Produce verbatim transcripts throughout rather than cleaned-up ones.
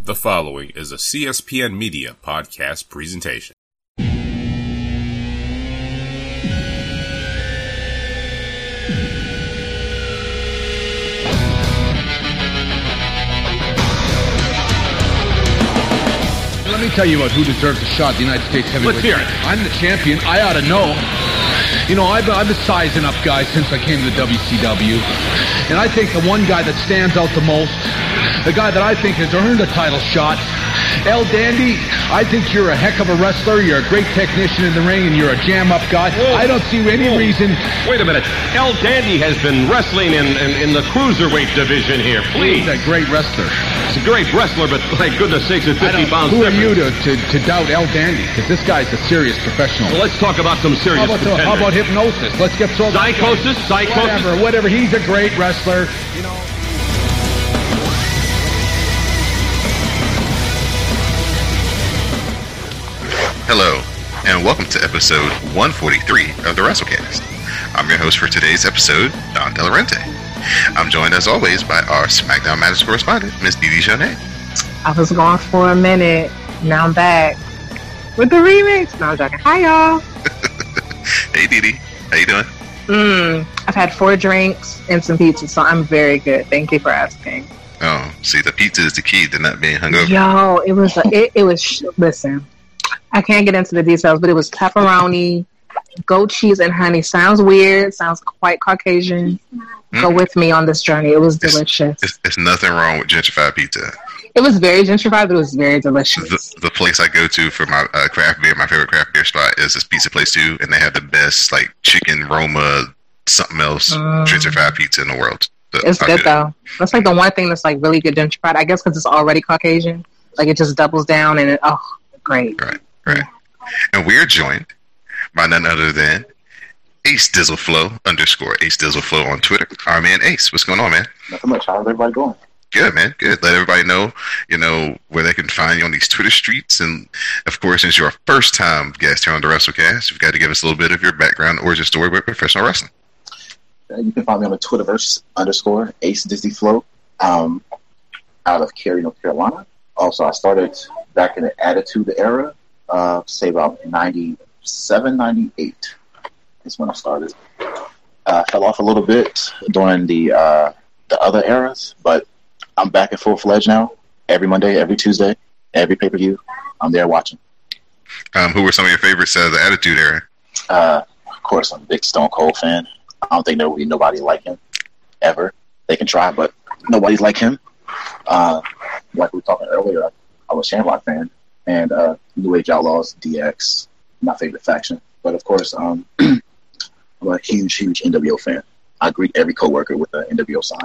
The following is a C S P N Media podcast presentation. Let me tell you about who deserves a shot at the United States heavyweight. Let's hear it. I'm the champion. I ought to know. You know, I've, I've been sizing up guys since I came to the W C W. And I think the one guy that stands out the most, the guy that I think has earned a title shot, El Dandy, I think you're a heck of a wrestler. You're a great technician in the ring, and you're a jam-up guy. Whoa. I don't see any Whoa. reason. Wait a minute. El Dandy has been wrestling in, in, in the cruiserweight division here. Please. He's a great wrestler. He's a great wrestler, but my goodness sakes, at I fifty don't- pounds Who are you difference. to, to, to doubt El Dandy? Because this guy's a serious professional. Well, let's talk about some serious How about, the, how about contenders. hypnosis? Let's get thrown. Psychosis? Psychosis? Whatever, whatever. He's a great wrestler. You know. Hello, and welcome to episode one forty-three of the WrestleCast. I'm your host for today's episode, Don Delarente. I'm joined as always by our SmackDown Matters correspondent, Miss Didi Jonet. I was gone for a minute. Now I'm back with the remix. No, I'm joking. Hi, y'all. Hey Didi, how you doing? Mm, I've had four drinks and some pizza, so I'm very good. Thank you for asking. Oh, see, the pizza is the key to not being hungover. Yo, it was, a, it, it was, sh- listen, I can't get into the details, but it was pepperoni, goat cheese, and honey. Sounds weird. Sounds quite Caucasian. Mm. Go with me on this journey. It was It's- delicious. It's, it's nothing wrong with gentrified pizza. It was very gentrified, but it was very delicious. The, the place I go to for my uh, craft beer, my favorite craft beer spot is this pizza place too, and they have the best like chicken Roma, something else Mm. gentrified pizza in the world. So It's I good get it. though. That's like the one thing that's like really good gentrified. I guess because it's already Caucasian, like it just doubles down and it. Oh, great. Right, right. And we're joined by none other than Ace Dizzleflow underscore Ace Dizzleflow on Twitter. Our man Ace, what's going on, man? Nothing much. How's everybody going? Good, man. Good. Let everybody know, you know, where they can find you on these Twitter streets. And of course, since you're a first time guest here on the WrestleCast, you've got to give us a little bit of your background origin story with professional wrestling. Uh, you can find me on the Twitterverse underscore Ace Dizzy Flow, um, out of Cary, North Carolina. Also, I started back in the Attitude Era, uh, say about ninety-seven, ninety-eight is when I started. Uh, fell off a little bit during the uh, the other eras, but I'm back in full fledged now. Every Monday, every Tuesday, every pay per view, I'm there watching. Um, who were some of your favorites out of the Attitude Era? Uh, of course, I'm a big Stone Cold fan. I don't think there will be nobody like him ever. They can try, but nobody's like him. Uh, like we were talking earlier, I, I was a Shamrock fan, and uh, New Age Outlaws, D X, my favorite faction. But of course, um, I'm a huge, huge N W O fan. I greet every coworker with an N W O sign.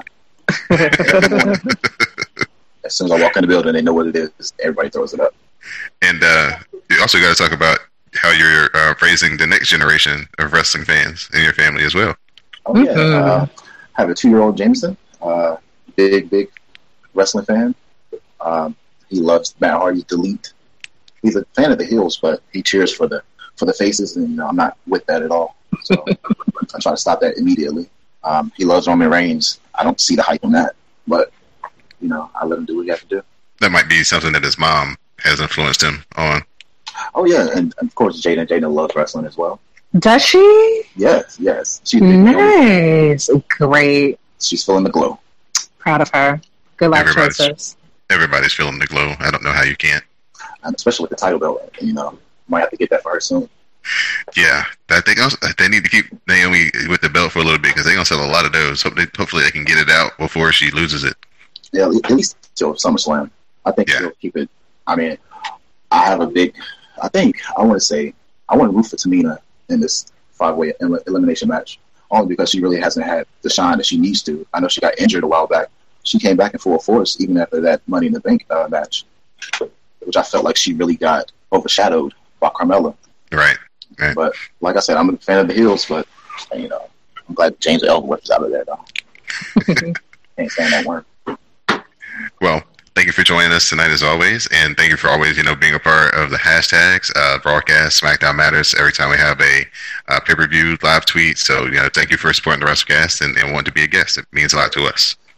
As soon as I walk in the building, they know what it is. Everybody throws it up. And uh, you also got to talk about how you're uh, raising the next generation of wrestling fans in your family as well. Oh yeah, Mhm. uh, I have a two-year-old Jameson, uh, big, big wrestling fan. Um, he loves Matt Hardy's Delete. He's a fan of the heels, but he cheers for the for the faces, and you know, I'm not with that at all. So I'm trying to stop that immediately. Um, he loves Roman Reigns. I don't see the hype in that, but you know, I let him do what he has to do. That might be something that his mom has influenced him on. Oh yeah, and, and of course, Jada Jada loves wrestling as well. Does she? Yes, yes, she's big, you know, Nice. Great. she's feeling the glow. Proud of her. Good life Everybody's- choices. Everybody's feeling the glow. I don't know how you can't. Um, especially with the title belt. You know, might have to get that for her soon. Yeah, I think also, they need to keep Naomi with the belt for a little bit because they're gonna sell a lot of those. Hope they, hopefully, they can get it out before she loses it. Yeah, at least till SummerSlam. I think Yeah. she'll keep it. I mean, I have a big. I think I want to say I want to root for Tamina in this five-way el- elimination match, only because she really hasn't had the shine that she needs to. I know she got injured a while back. She came back in full force even after that Money in the Bank uh, match, which I felt like she really got overshadowed by Carmella. Right. Right. But like I said, I'm a fan of the heels, but you know, I'm glad James Ellsworth is out of there though. Can't stand that one. Well, thank you for joining us tonight as always, and thank you for always, you know, being a part of the hashtags, uh, broadcast, SmackDown Matters, every time we have a uh, pay-per-view live tweet. So, you know, thank you for supporting the WrestleCast and, and wanting to be a guest. It means a lot to us.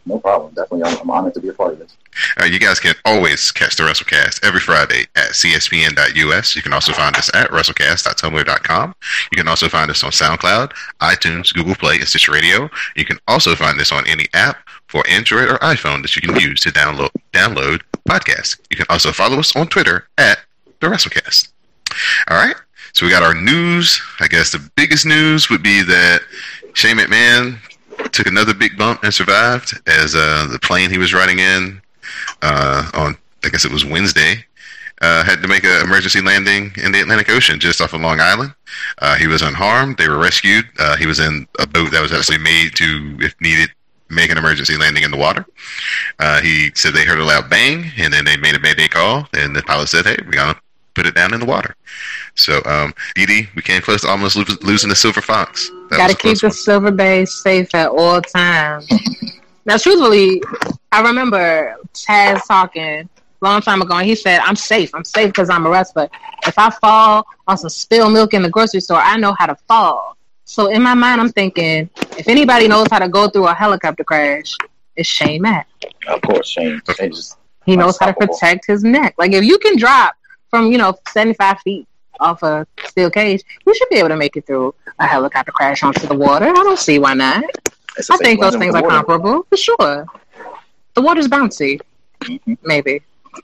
No problem. Definitely, I'm, I'm honored to be a part of this. Uh, you guys can always catch the WrestleCast every Friday at C S P N dot U S. You can also find us at WrestleCast dot tumblr dot com. You can also find us on SoundCloud, iTunes, Google Play, and Stitcher Radio. You can also find us on any app for Android or iPhone that you can use to download download podcasts. You can also follow us on Twitter at the WrestleCast. All right, so we got our news. I guess the biggest news would be that Shane McMahon took another big bump and survived as uh, the plane he was riding in uh, on, I guess it was Wednesday, uh, had to make an emergency landing in the Atlantic Ocean just off of Long Island. Uh, he was unharmed. They were rescued. Uh, he was in a boat that was actually made to, if needed, make an emergency landing in the water. Uh, he said they heard a loud bang, and then they made a mayday call, and the pilot said, hey, we're going to put it down in the water. So, um, Edie, we came close to almost lo- losing the Silver Fox. Got to keep the Silver Bay safe at all times. Now, truthfully, I remember Taz talking a long time ago, and he said, I'm safe. I'm safe because I'm a wrestler. If I fall on some spilled milk in the grocery store, I know how to fall. So in my mind, I'm thinking, if anybody knows how to go through a helicopter crash, it's Shane Mack. Of course, Shane. Shane just he knows how to protect his neck. Like, if you can drop from, you know, seventy-five feet off a steel cage, you should be able to make it through a helicopter crash onto the water. I don't see why not. I think those things are water. comparable, for sure. The water's bouncy. Mm-hmm. Maybe.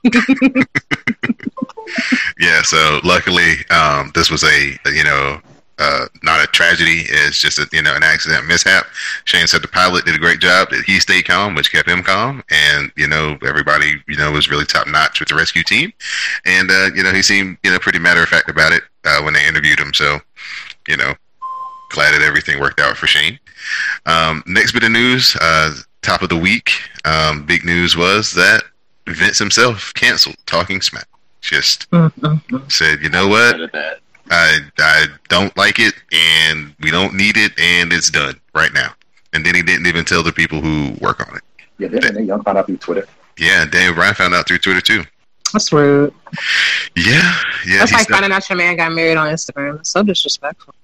Yeah, so luckily, um, this was a, you know, uh, not a tragedy. It's just a, you know, an accident mishap. Shane said the pilot did a great job, that he stayed calm, which kept him calm. And, you know, everybody, you know, was really top notch with the rescue team. And, uh, you know, he seemed, you know, pretty matter of fact about it uh, when they interviewed him. So, you know, glad that everything worked out for Shane. Um, next bit of news, uh, top of the week, um, big news was that Vince himself canceled Talking Smack. Just mm-hmm. said, you know what, I I don't like it, and we don't need it, and it's done right now. And then he didn't even tell the people who work on it. Yeah, didn't they young found out through Twitter? Yeah, Daniel Bryan found out through Twitter too. That's rude. Yeah, yeah. That's like finding out your man got married on Instagram. It's so disrespectful.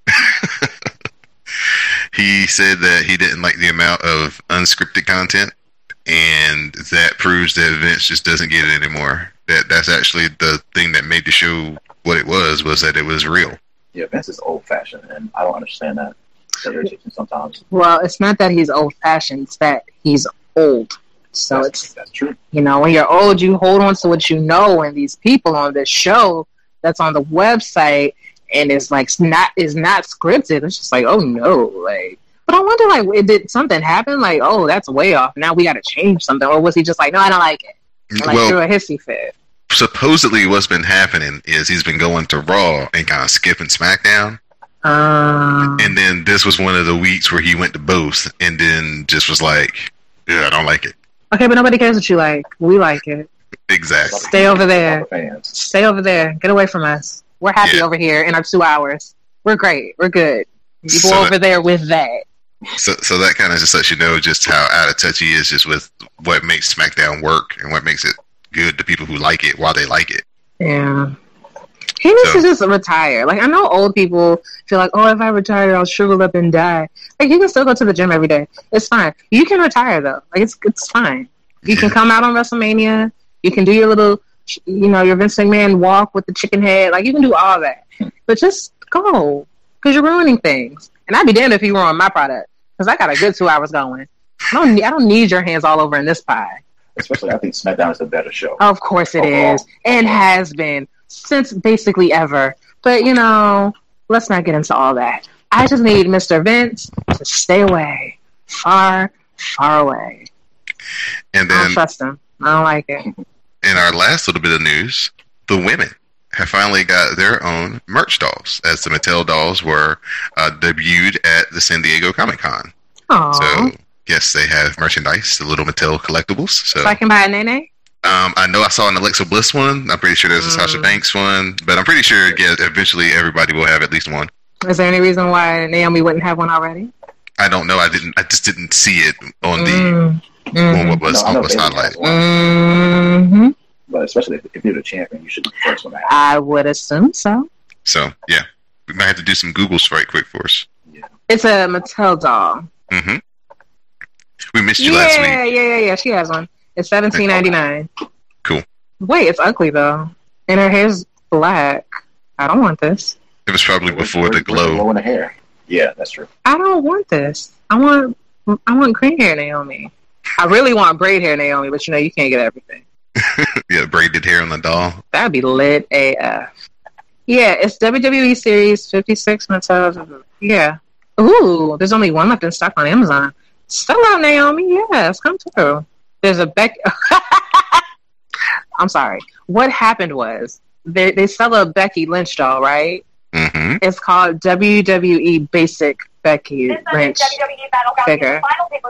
He said that he didn't like the amount of unscripted content, and that proves that Vince just doesn't get it anymore. That that's actually the thing that made the show what it was, was that it was real. Yeah, Vince is old-fashioned, and I don't understand that. Sometimes. Well, it's not that he's old-fashioned; it's that he's old. So that's, it's that's true. You know, when you're old, you hold on to what you know, and these people on this show that's on the website, and it's like not is not scripted. It's just like, oh no, like. But I wonder, like, did something happen? Like, oh, that's way off. Now we got to change something, or was he just like, no, I don't like it? And, like, well, threw a hissy fit. Supposedly, what's been happening is he's been going to Raw and kind of skipping SmackDown. Um, and then this was one of the weeks where he went to both, and then just was like, yeah, I don't like it. Okay, but nobody cares what you like. We like it. Exactly. Stay over there. Stay over there. Get away from us. We're happy yeah. over here in our two hours. We're great. We're good. You go so over that, there with that. So, so that kind of just lets you know just how out of touch he is just with what makes SmackDown work and what makes it good to people who like it while they like it. Yeah. He needs so, to just retire. Like, I know old people feel like, oh, if I retire, I'll shrivel up and die. Like, you can still go to the gym every day. It's fine. You can retire, though. Like, it's it's fine. You yeah. can come out on WrestleMania. You can do your little, you know, your Vince McMahon walk with the chicken head. Like, you can do all that. But just go. Because you're ruining things. And I'd be damned if you ruin my product. Because I got a good two hours going. I don't, need, I don't need your hands all over in this pie. Especially, I think SmackDown is a better show. Of course it Overall. is. And has been. Since basically ever. But, you know, let's not get into all that. I just need Mister Vince to stay away. Far, far away. And then, I don't trust him. I don't like it. In our last little bit of news, the women have finally got their own merch dolls, as the Mattel dolls were uh, debuted at the San Diego Comic-Con. Aww. So, yes, they have merchandise, the little Mattel collectibles. So, so I can buy a Nene? Um, I know I saw an Alexa Bliss one. I'm pretty sure there's a mm. Sasha Banks one. But I'm pretty sure, yeah, eventually everybody will have at least one. Is there any reason why Naomi wouldn't have one already? I don't know. I didn't. I just didn't see it on the mm. mm. on what was, no, was highlighted. Mm-hmm. But especially if, if you're the champion, you should be the first one. I would assume so. So, yeah. We might have to do some Googles right quick for us. Yeah. It's a Mattel doll. Mm-hmm. We missed you yeah, last week. Yeah, yeah, yeah, yeah. She has one. It's seventeen ninety nine. Cool. Wait, it's ugly though, and her hair's black. I don't want this. It was probably before the glow. Glow in the hair. Yeah, that's true. I don't want this. I want I want green hair Naomi. I really want braid hair Naomi, but you know you can't get everything. Yeah, braided hair on the doll. That'd be lit A F. Yeah, it's W W E Series fifty-six minutes of, yeah. Ooh, there's only one left in stock on Amazon. Sell out, Naomi. Yes, come through. There's a Beck. I'm sorry. What happened was they they sell a Becky Lynch doll, right? Mm-hmm. It's called W W E Basic Becky Lynch figure.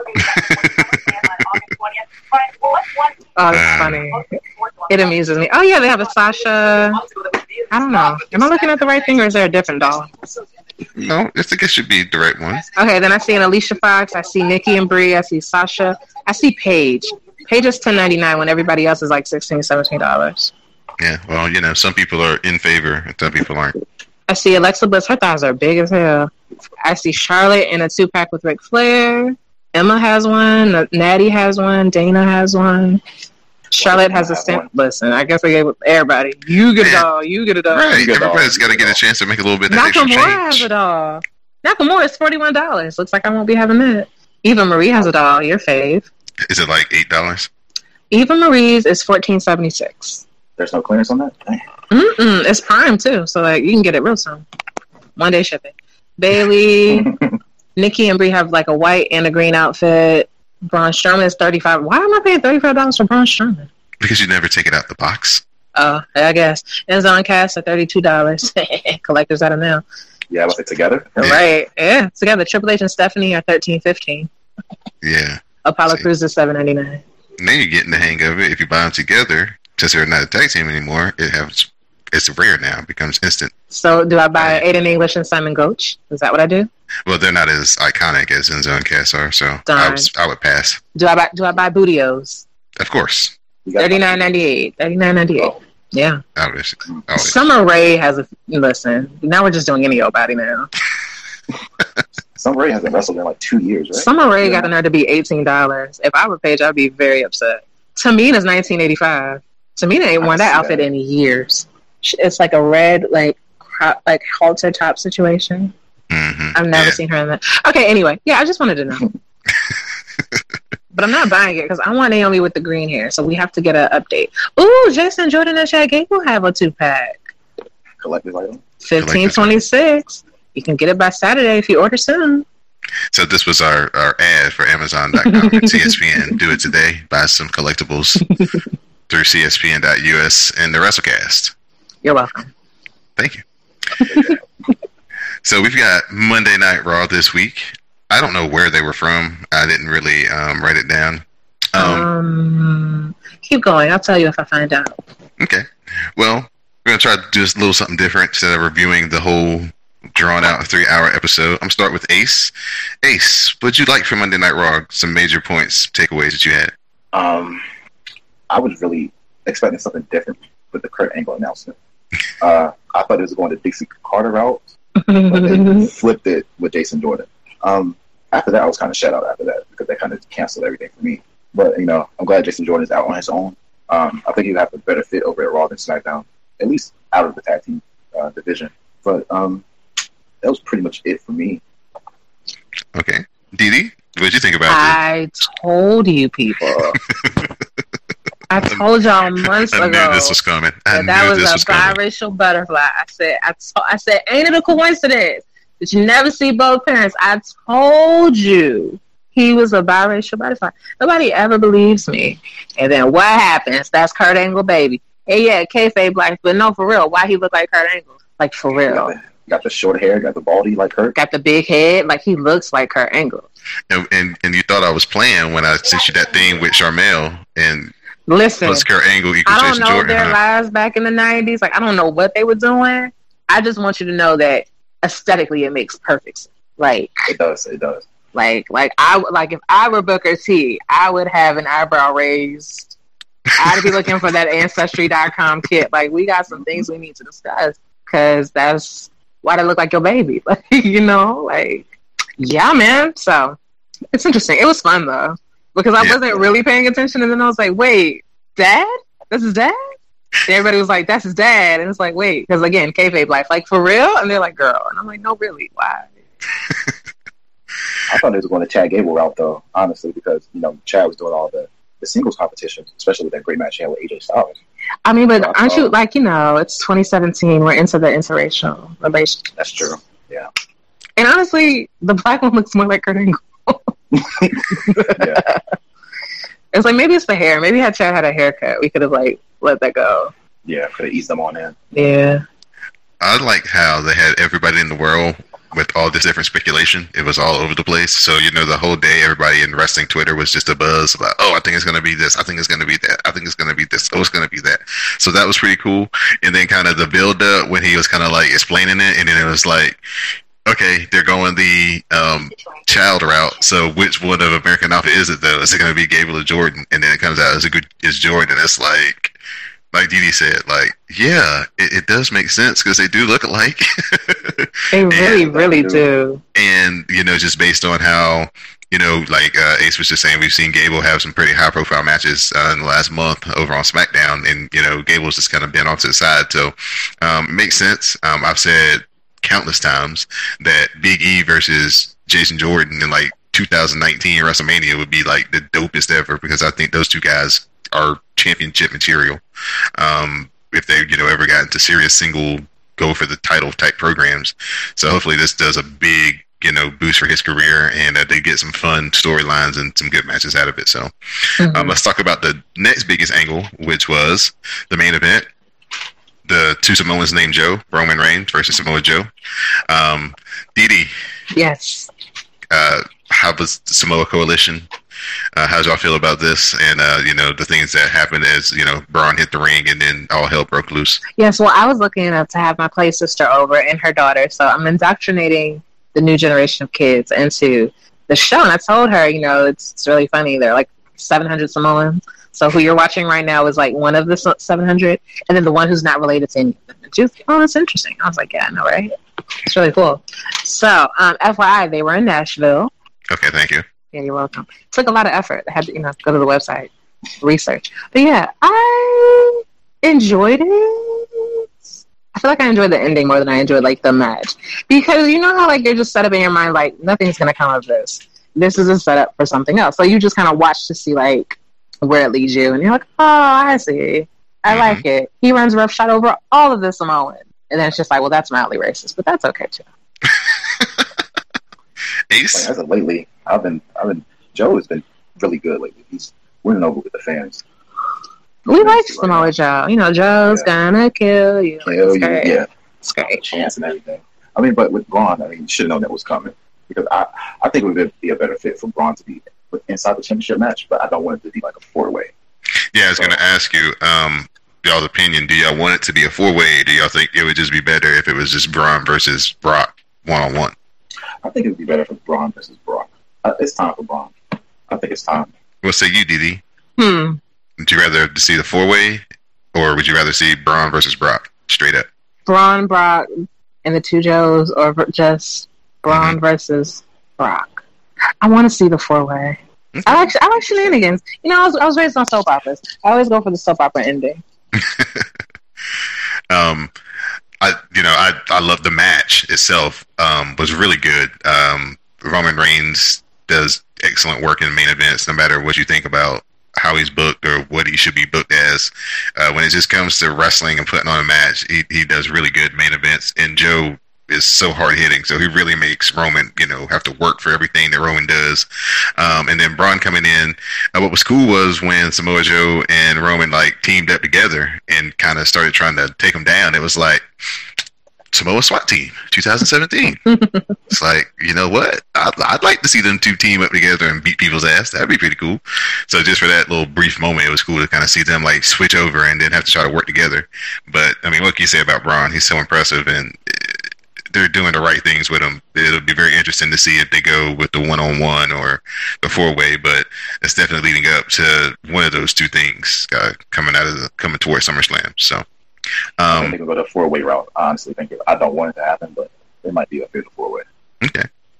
Oh, it's funny. It amuses me. Oh yeah, they have a Sasha. I don't know. Am I looking at the right thing, or is there a different doll? No, I think it should be the right one. Okay, then I see an Alicia Fox. I see Nikki and Brie. I see Sasha. I see Paige. Paige is ten ninety-nine when everybody else is like sixteen, seventeen dollars. Yeah, well, you know, some people are in favor and some people aren't. I see Alexa Bliss. Her thighs are big as hell. I see Charlotte in a two-pack with Ric Flair. Emma has one. Natty has one. Dana has one. Charlotte has a stamp. Listen, I guess I gave everybody. You get a doll. You get a doll. Right, everybody's got to get a chance to make a little bit of extra Nakamura change. has a doll. Nakamura is forty-one dollars. Looks like I won't be having that. Eva Marie has a doll. Your fave. Is it like eight dollars? Eva Marie's is fourteen seventy-six. There's no clearance on that? Dang. Mm-mm. It's Prime, too. So, like, you can get it real soon. One day shipping. Bailey, Nikki and Brie have, like, a white and a green outfit. Braun Strowman is thirty-five dollars. Why am I paying thirty-five dollars for Braun Strowman? Because you never take it out the box. Oh, I guess. Enzo and Cass are thirty-two dollars. Collectors out of now. Yeah, but they together? Yeah. Right. Yeah. Together. Triple H and Stephanie are thirteen fifteen. Yeah. Apollo See. Crews is seven ninety-nine. Now you're getting the hang of it. If you buy them together, since they're not a tag team anymore, it has it's rare now. It becomes instant. So, do I buy Aiden English and Simon Goetsch? Is that what I do? Well, they're not as iconic as Enzo and Cass are, so I, Darn. was, I would pass. Do I buy? Do I buy Bootios? Of course. Thirty-nine ninety-eight. Thirty-nine ninety-eight. Yeah. I would, I would. Summer Rae has a listen. Now we're just doing any old body now. Summer Rae hasn't wrestled in like two years, right? Summer Rae Yeah. got in there to be eighteen dollars. If I were Paige, I'd be very upset. Tamina's nineteen eighty-five. Tamina ain't I worn can that see outfit that. in years. It's like a red, like crop, like halter top situation. Mm-hmm. I've never yeah. seen her in that. Okay, anyway, yeah, I just wanted to know. But I'm not buying it because I want Naomi with the green hair, so we have to get an update. Ooh, Jason Jordan and Chad Gable have a two pack. Collector's item. Fifteen twenty six. You can get it by Saturday if you order soon. So this was our, our ad for Amazon dot com and C S P N. Do it today. Buy some collectibles through C S P N dot U S and the WrestleCast. You're welcome. Thank you. So we've got Monday Night Raw this week. I don't know where they were from. I didn't really um, write it down. Um, Um, keep going. I'll tell you if I find out. okay. Well, we're going to try to do a little something different instead of reviewing the whole drawn out three hour episode. I'm going to start with Ace. Ace, what'd you like from Monday Night Raw? Some major points, takeaways that you had. Um, I was really expecting something different with the Kurt Angle announcement. Uh, I thought it was going to Dixie Carter route, but they flipped it with Jason Jordan. Um, after that, I was kind of shut out after that because they kind of canceled everything for me. But, you know, I'm glad Jason Jordan is out on his own. Um, I think he'd have a better fit over at Raw than SmackDown, at least out of the tag team uh, division. But um, that was pretty much it for me. Okay. Dee Dee, what'd you think about I told you people. I told y'all months this? I ago knew this was coming. I that that knew was this a was coming. biracial butterfly. I said, I, to- I said, ain't it a coincidence that you never see both parents? I told you he was a biracial butterfly. Nobody ever believes me. And then what happens? That's Kurt Angle, baby. Hey, yeah, kayfabe black, but no, for real. Why he look like Kurt Angle? Like for real. Got the, got the short hair, got the baldy like Kurt. Got the big head, like he looks like Kurt Angle. And, and and you thought I was playing when I sent you that thing with Charmel and Listen, plus Kurt Angle equals I don't Jason know Jordan. their Huh? lives back in the nineties. Like, I don't know what they were doing. I just want you to know that aesthetically it makes perfect sense. Like, It does, it does. like, like I would- like if I were Booker T, I would have an eyebrow raised. I'd be looking for that ancestry dot com kit. Like, we got some things we need to discuss because that's why they look like your baby. Like, you know, like, yeah, man. So It's interesting. It was fun though, because I Yeah. wasn't really paying attention, and then I was like, "Wait, Dad? That's his dad?" And everybody was like, "That's his dad," and it's like, "Wait," because again, kayfabe life, like for real, and they're like, "Girl," and I'm like, "No, really, why?" I thought they was going to Chad Gable route though, honestly, because you know Chad was doing all the, the singles competitions, especially with that great match he had with A J Styles. I mean, but aren't you like you know? It's twenty seventeen. We're into the interracial relationship. That's true. Yeah. And honestly, the black one looks more like Kurt Angle. Yeah. It's like maybe it's the hair. Maybe had Chad had a haircut, we could have like let that go. Yeah, could have eased them on in. Yeah. I like how they had everybody in the world with all this different speculation. It was all over the place. So, you know, the whole day, everybody in wrestling Twitter was just a buzz about, oh, I think it's going to be this. I think it's going to be that. I think it's going to be this. Oh, it's going to be that. So that was pretty cool. And then kind of the build up when he was kind of like explaining it. And then it was like, okay, they're going the um, child route. So which one of American Alpha is it, though? Is it going to be Gable or Jordan? And then it comes out as a good is Jordan. It's like, like Dee Dee said, like, yeah, it, it does make sense because they do look alike. They really, And- really do. And, you know, just based on how, you know, like uh, Ace was just saying, we've seen Gable have some pretty high profile matches uh, in the last month over on SmackDown. And, you know, Gable's just kind of been off to the side. So um, it makes sense. Um, I've said countless times that Big E versus Jason Jordan in like two thousand nineteen WrestleMania would be like the dopest ever because I think those two guys are championship material. Um, if they, you know, ever got into serious single go for the title type programs. So hopefully this does a big, you know, boost for his career and that they get some fun storylines and some good matches out of it. So Mhm. um, let's talk about the next biggest angle, which was the main event. The two Samoans named Joe, Roman Reigns versus Samoa Joe. Um, Dee Dee, Yes. uh, how was the Samoa Coalition? Uh, how did y'all feel about this? And, uh, you know, the things that happened as, you know, Braun hit the ring and then all hell broke loose. Yes, well, I was lucky enough to have my play sister over and her daughter, so I'm indoctrinating the new generation of kids into the show. And I told her, you know, it's, it's really funny. They're like seven hundred Samoans. So who you're watching right now is like one of the seven hundred, and then the one who's not related to any of them. And she was, oh, that's interesting. I was like, yeah, I know, right? It's really cool. So, um, F Y I, they were in Nashville. Okay, thank you. Yeah, you're welcome. It took a lot of effort. I had to, you know, go to the website, research. But yeah, I enjoyed it. I feel like I enjoyed the ending more than I enjoyed like the match because you know how like you're just set up in your mind like nothing's gonna come of this. This is a setup for something else. So you just kind of watch to see like where it leads you, and you're like, oh, I see. I Mhm. like it. He runs roughshod over all of the Samoans, and then it's just like, well, that's mildly racist, but that's okay too. Ace? Like, as of lately, I've been, I've been. Joe has been really good lately. He's winning over with the fans. We like Samoa Joe. You know, Joe's Yeah. gonna kill you. Kill It's you, great. yeah, It's great. chance and everything. I mean, but with Braun, I mean, you should have known that was coming because I, I think it would be a better fit for Braun to be with- inside the championship match, but I don't want it to be like a four way. Yeah, I was going to ask you, um, y'all's opinion. Do y'all want it to be a four-way? Do y'all think it would just be better if it was just Braun versus Brock one-on-one? I think it would be better for Braun versus Brock. Uh, it's time for Braun. I think it's time. What say you, Dee Dee? Hmm. Would you rather to see the four-way, or would you rather see Braun versus Brock straight up? Braun, Brock, and the two Joes, or ver- just Braun Mhm. versus Brock. I want to see the four way. I like I like shenanigans. You know, I was I was raised on soap operas. I always go for the soap opera ending. um, I you know I I love the match itself. Um, was really good. Um, Roman Reigns does excellent work in main events, no matter what you think about how he's booked or what he should be booked as. Uh, when it just comes to wrestling and putting on a match, he he does really good main events. And Joe is so hard hitting, so he really makes Roman, you know, have to work for everything that Roman does. Um, and then Braun coming in. Uh, what was cool was when Samoa Joe and Roman like teamed up together and kind of started trying to take him down. It was like Samoa SWAT team, twenty seventeen. It's like, you know what? I'd, I'd like to see them two team up together and beat people's ass. That'd be pretty cool. So just for that little brief moment, it was cool to kind of see them like switch over and then have to try to work together. But I mean, what can you say about Braun? He's so impressive, and they're doing the right things with him. It'll be very interesting to see if they go with the one-on-one or the four-way, but it's definitely leading up to one of those two things uh, coming out of the coming towards SummerSlam. So. I Um, think we'll go the four way route. I honestly think it, I don't want it to happen, but it might be a good four way. okay.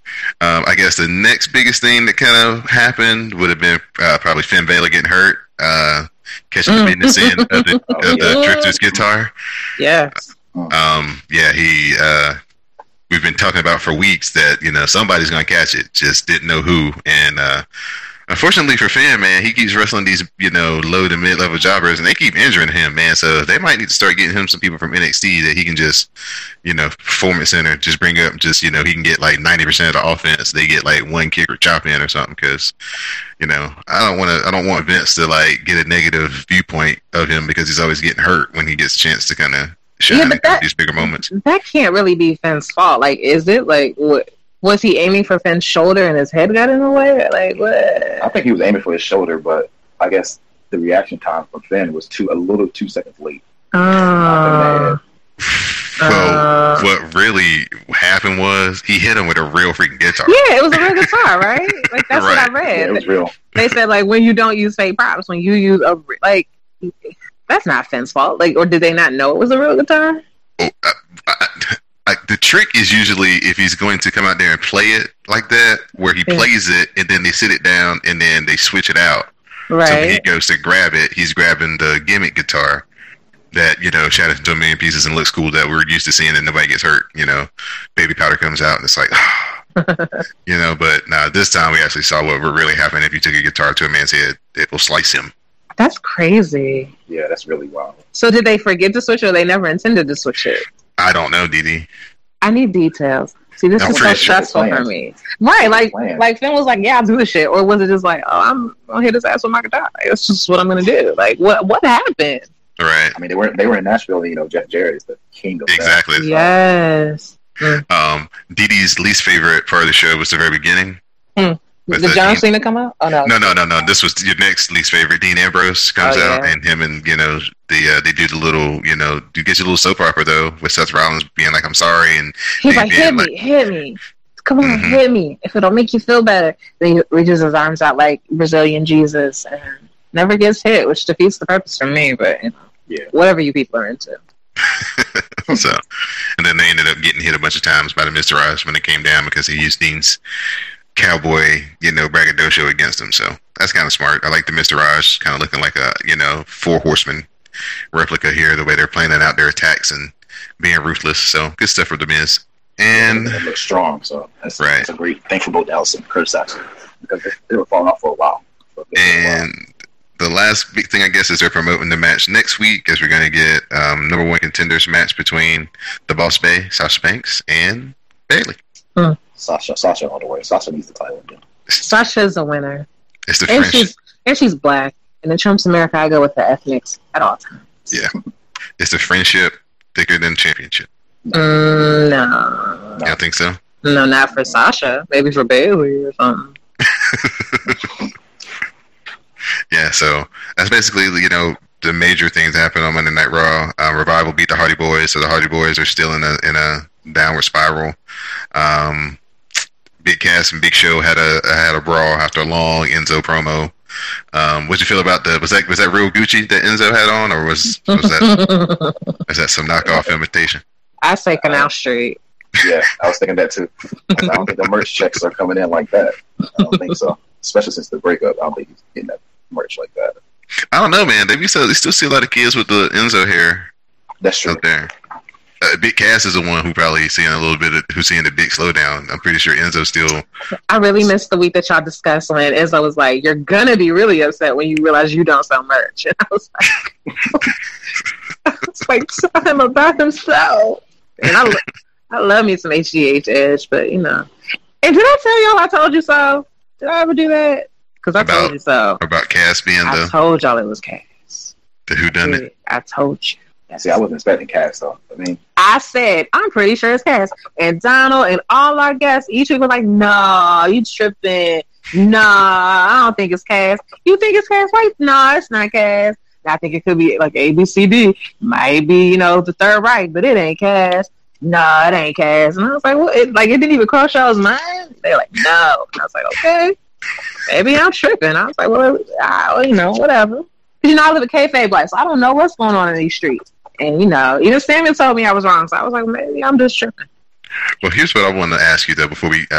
Um, I guess the next biggest thing that kind of happened would have been uh, probably Finn Balor getting hurt, uh, catching the business end of the, of the Drifter's guitar. Yeah. Um, yeah, he. Uh, we've been talking about for weeks that you know somebody's going to catch it, just didn't know who. And uh, unfortunately for Finn, man, he keeps wrestling these you know low to mid level jobbers, and they keep injuring him, man. So they might need to start getting him some people from N X T that he can just you know performance center, just bring up, just you know he can get like ninety percent of the offense. They get like one kick or chop in or something because you know I don't want to. I don't want Vince to like get a negative viewpoint of him because he's always getting hurt when he gets a chance to kind of. Yeah, but that, these bigger moments. That can't really be Finn's fault. Like, is it? Like, what was he aiming for Finn's shoulder and his head got in the way? Like, what? I think he was aiming for his shoulder, but I guess the reaction time from Finn was too a little two seconds late. Uh, well, uh, what really happened was he hit him with a real freaking guitar. Yeah, it was a real guitar, right? Like that's right. what I read. Yeah, it was real. They said like when you don't use fake props, when you use a like. That's not Finn's fault. Like, or did they not know it was a real guitar? Oh, I, I, I, the trick is usually if he's going to come out there and play it like that, where he yeah. plays it and then they sit it down and then they switch it out. Right. So when he goes to grab it, he's grabbing the gimmick guitar that you know shatters into a million pieces and looks cool that we're used to seeing and nobody gets hurt. You know, baby powder comes out and it's like, you know. But nah, this time we actually saw what would really happen if you took a guitar to a man's head. It will slice him. That's crazy. Yeah, that's really wild. So did they forget to switch or they never intended to switch it? I don't know, Didi. I need details. See, this I'm is so stressful for me. Right, like like Finn was like, yeah, I'll do this shit. Or was it just like, oh, I'm going to hit his ass with my guitar. That's just what I'm going to do. Like, what what happened? Right. I mean, they were they were in Nashville, and, you know, Jeff Jarrett is the king of exactly. that. Yes. Mm. Um, Didi's least favorite part of the show was the very beginning. Hmm. Did John Cena come out? Oh no, no, no, no, no. This was your next least favorite. Dean Ambrose comes oh, yeah. out, and him and you know the uh, they do the little you know you get your little soap opera though with Seth Rollins being like I'm sorry and he's like hit me, like, hit me, come on, mm-hmm. hit me. If it'll make you feel better, then he reaches his arms out like Brazilian Jesus and never gets hit, which defeats the purpose for me. But you know, yeah, whatever you people are into. So, and then they ended up getting hit a bunch of times by the Mister Raj when it came down because he used Dean's cowboy, you know, braggadocio against him. So that's kind of smart. I like the Mister Raj kind of looking like a, you know, four horseman replica here, the way they're planning out their attacks and being ruthless. So good stuff for the Miz. And yeah, they look strong. So that's, right. that's a great thing for both Dallas and Curtis Axel because they, they were falling off for a while. And the last big thing, I guess, is they're promoting the match next week as we're going to get um, number one contenders match between the Boss Bae, Sasha Banks, and Bayley. Hmm. Sasha, Sasha all the way. Sasha needs the title again. Sasha's a winner. It's the and French. She's, and she's black. And in Trump's America, I go with the ethnics at all times. Yeah. It's the friendship thicker than championship. Mm, no. You don't think so? No, not for Sasha. Maybe for Bayley or something. Yeah, so that's basically, you know, the major things that happened on Monday Night Raw. Um, Revival beat the Hardy Boys, so the Hardy Boys are still in a in a downward spiral. Um, Big Cass and Big Show had a had a brawl after a long Enzo promo. Um, what'd you feel about the was that was that real Gucci that Enzo had on, or was was that was that some knockoff imitation? I say Canal Street. Yeah, I was thinking that too. I don't think the merch checks are coming in like that. I don't think so, especially since the breakup. I don't think he's getting that merch like that. I don't know, man. They still they still see a lot of kids with the Enzo hair. That's true. Out there. Uh, Big Cass is the one who probably seeing a little bit of who's seeing the big slowdown. I'm pretty sure Enzo still. I really missed the week that y'all discussed when Enzo was like, "You're gonna be really upset when you realize you don't sell merch," and I was like, "I was like, tell him about himself." And I, I love me some H G H Edge, but you know. And did I tell y'all I told you so? Did I ever do that? Because I about, told you so. About Cass being I the. I told y'all it was Cass. The whodunit. I told you. See, I wasn't expecting Cass though. I mean, I said I'm pretty sure it's Cass, and Donald and all our guests each week were like, "Nah, you tripping? Nah, I don't think it's Cass. You think it's Cass? Wait, nah, it's not Cass. I think it could be like A B C D, might be you know the third right, but it ain't Cass. Nah, it ain't Cass." And I was like, "What? It, like it didn't even cross y'all's mind?" They're like, "No." And I was like, "Okay, maybe I'm tripping." I was like, "Well, I, you know, whatever." Because you know I live a kayfabe life, so I don't know what's going on in these streets. And, you know, even Samuel told me I was wrong. So I was like, maybe I'm just tripping. Well, here's what I want to ask you, though, before we uh,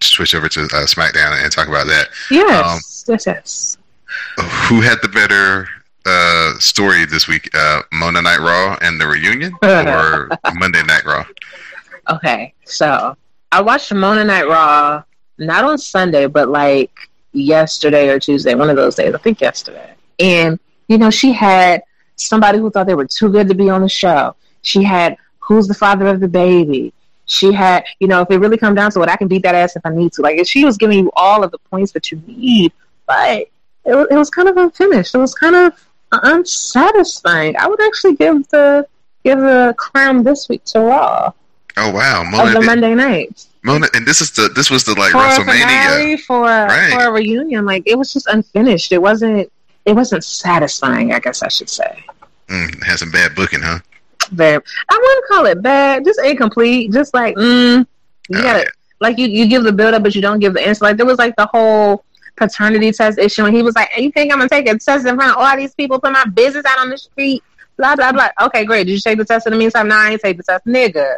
switch over to uh, SmackDown and talk about that. Yes, um, yes, yes. Who had the better uh, story this week? Uh, Monday Night Raw and the reunion, or Monday Night Raw? Okay, so I watched Monday Night Raw not on Sunday, but like yesterday or Tuesday, one of those days. I think yesterday. And you know, she had somebody who thought they were too good to be on the show. She had who's the father of the baby. She had, you know, if it really come down to it, I can beat that ass if I need to. Like, she was giving you all of the points that you need, but it was, it was kind of unfinished. It was kind of unsatisfying. I would actually give the give the crown this week to Raw. Oh wow, Mona, of the Monday night. Mona, and this is the this was the like for WrestleMania a for right. for a reunion. Like, it was just unfinished. It wasn't it wasn't satisfying, I guess I should say. Mm, it had some bad booking, huh? Bad. I wouldn't call it bad. Just incomplete. Just like mm, you oh, gotta yeah. like you you give the build up, but you don't give the answer. Like, there was like the whole paternity test issue, and he was like, "You think I'm gonna take a test in front of all these people, put my business out on the street?" Blah blah blah. Okay, great. Did you take the test in the meantime? No, I ain't take the test, nigga.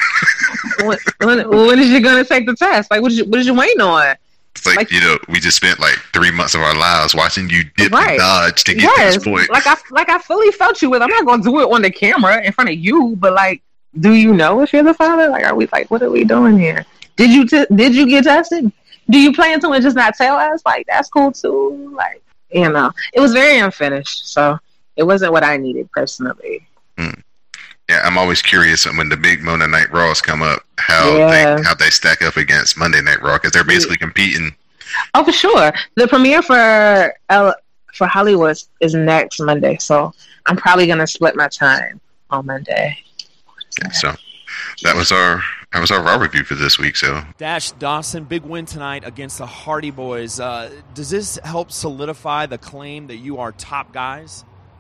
when, when, when is you gonna take the test? Like, what is you, what is you waiting on? It's like, like, you know, we just spent like three months of our lives watching you dip right. and dodge to get yes. to this point. Like I like I fully felt you with. I'm not gonna do it on the camera in front of you, but like, do you know if you're the father? Like, are we like, what are we doing here? Did you t- did you get tested? Do you plan to and just not tell us? Like, that's cool too. Like, you know, it was very unfinished, so it wasn't what I needed personally. Hmm. Yeah, I'm always curious when the big Monday Night Raws come up, how yeah. they how they stack up against Monday Night Raw, because they're basically competing. Oh, for sure. The premiere for L- for Hollywood is next Monday, so I'm probably gonna split my time on Monday. Yeah, so that was our that was our Raw review for this week. So Dash Dawson, big win tonight against the Hardy Boys. Uh, does this help solidify the claim that you are top guys?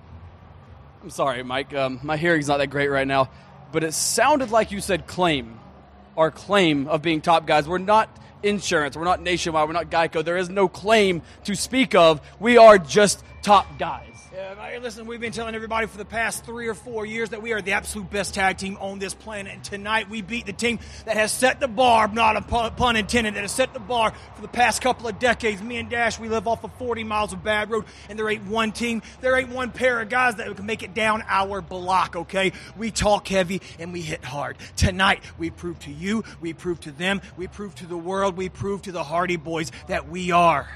I'm sorry, Mike. Um, my hearing's not that great right now, but it sounded like you said claim. Our claim of being top guys. We're not insurance. We're not Nationwide. We're not Geico. There is no claim to speak of. We are just top guys. Yeah, listen, we've been telling everybody for the past three or four years that we are the absolute best tag team on this planet. And tonight we beat the team that has set the bar, not a pun intended, that has set the bar for the past couple of decades. Me and Dash, we live off of forty miles of bad road, and there ain't one team, there ain't one pair of guys that can make it down our block, okay? We talk heavy and we hit hard. Tonight we prove to you, we prove to them, we prove to the world, we prove to the Hardy Boys that we are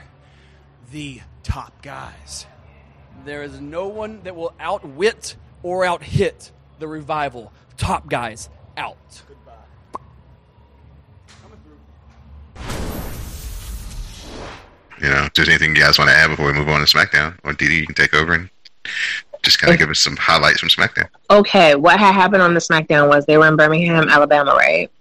the top guys. There is no one that will outwit or outhit the Revival. Top guys out. Goodbye. You know, if there's anything you guys want to add before we move on to SmackDown, or Didi, you can take over and just kind of give us some highlights from SmackDown. Okay, what had happened on the SmackDown was they were in Birmingham, Alabama, right?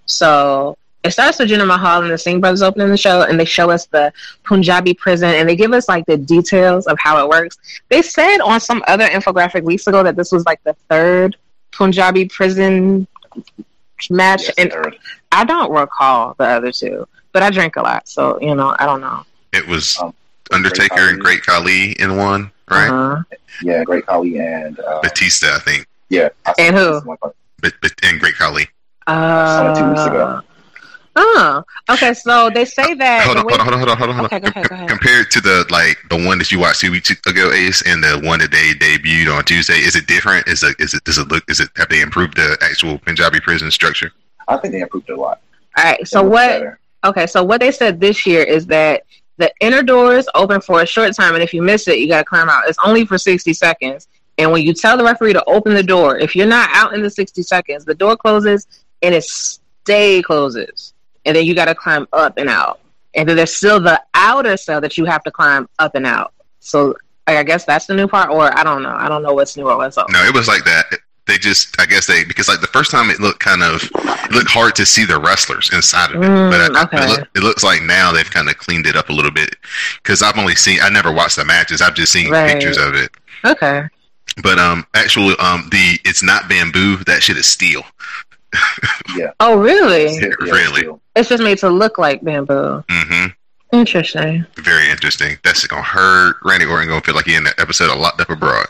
So it starts with Jinder Mahal and the Singh Brothers opening the show, and they show us the Punjabi prison, and they give us like the details of how it works. They said on some other infographic weeks ago that this was like the third Punjabi prison match, yes, and third. I don't recall the other two, but I drink a lot, so you know, I don't know. It was um, Undertaker Great and Great Khali in one, right? Uh-huh. Yeah, Great Khali and uh, Batista, I think. Yeah, I and who? But, but and Great Khali. Uh, two weeks ago. Oh, okay. So they say that. Hold on, way- hold on, hold on, hold on, hold on. Okay, go ahead, go ahead. Compared to the like the one that you watched two weeks ago, Ace, and the one that they debuted on Tuesday, is it different? Is it is it does it look? Is it have they improved the actual Punjabi prison structure? I think they improved it a lot. All right. So It looks what? better. Okay. So what they said this year is that the inner doors open for a short time, and if you miss it, you got to climb out. It's only for sixty seconds. And when you tell the referee to open the door, if you're not out in the sixty seconds, the door closes and it stay closes. And then you got to climb up and out. And then there's still the outer cell that you have to climb up and out. So I guess that's the new part, or I don't know. I don't know what's new or what's old. No, it was like that. They just, I guess they, because like the first time it looked kind of, it looked hard to see the wrestlers inside of it. Mm, but I, okay. it, look, it looks like now they've kind of cleaned it up a little bit. Because I've only seen, I never watched the matches. I've just seen Right. pictures of it. Okay. But um, actually, um, the it's not bamboo. That shit is steel. Yeah. Oh, really? Yeah, Really? still. It's just made to look like bamboo. Mm-hmm. Interesting. Very interesting. That's gonna hurt. Randy Orton gonna feel like he in that episode of Locked Up Abroad.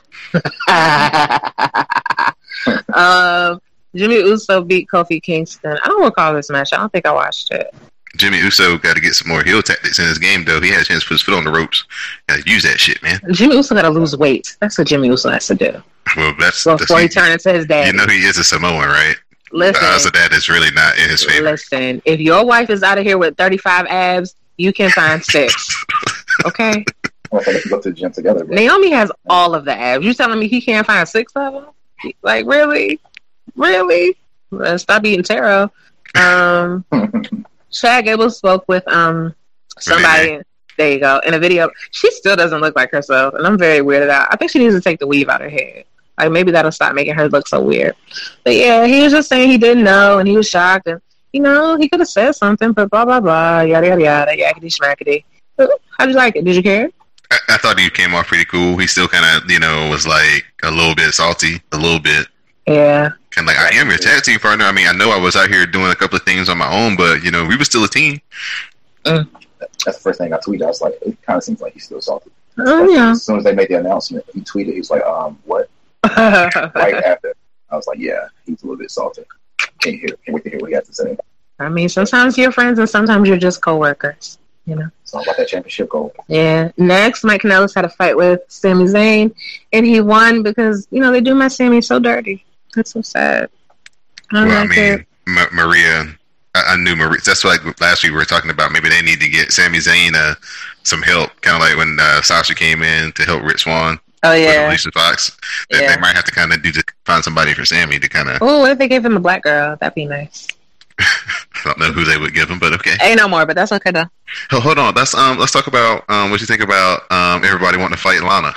um, Jimmy Uso beat Kofi Kingston. I don't recall this match. I don't think I watched it. Jimmy Uso got to get some more heel tactics in his game, though. He had a chance to put his foot on the ropes. Got to use that shit, man. Jimmy Uso got to lose weight. That's what Jimmy Uso has to do. Well, that's before that's, he turns into his dad. You know he is a Samoan, right? Listen, uh, so that is really not in his favor. Listen, if your wife is out of here with thirty-five abs, you can find six. Okay. Well, let's go to the gym together. Bro. Naomi has all of the abs. You telling me he can't find six of them? Like, really? Really? Uh, stop eating taro. Um, Chad Gable spoke with um somebody. Renee. There you go. In a video, she still doesn't look like herself, and I'm very weirded out. I think she needs to take the weave out of her head. Like, maybe that'll stop making her look so weird. But yeah, he was just saying he didn't know, and he was shocked, and you know he could have said something, but blah blah blah, yada yada yada, yakety schmackety. How did you like it? Did you care? I, I thought he came off pretty cool. He still kind of, you know, was like a little bit salty, a little bit. Yeah. Kind of like, I am your tag team partner. I mean, I know I was out here doing a couple of things on my own, but, you know, we were still a team. Mm. That's the first thing I tweeted. I was like, it kind of seems like he's still salty. Oh, yeah. As soon as they made the announcement, he tweeted, he was like, um, what? Right after. I was like, yeah, he's a little bit salty. Can't hear, can't wait to hear what he has to say. I mean, sometimes you're friends and sometimes you're just co-workers, you know. It's all about that championship goal. Yeah. Next, Mike Kanellis had a fight with Sami Zayn, and he won because, you know, they do my Sami so dirty. That's so sad. I well, like I mean, it. Ma- Maria, I-, I knew Maria. That's why like, last week we were talking about maybe they need to get Sami Zayn uh, some help, kind of like when uh, Sasha came in to help Rich Swann. Oh, yeah. Alicia Fox. They, Yeah. they might have to kind of do to find somebody for Sammy to kind of. Oh, what if they gave him a black girl? That'd be nice. I don't know who they would give him, but okay. Ain't no more, but that's okay though. Oh, hold on. Let's um let's talk about um what you think about um everybody wanting to fight Lana.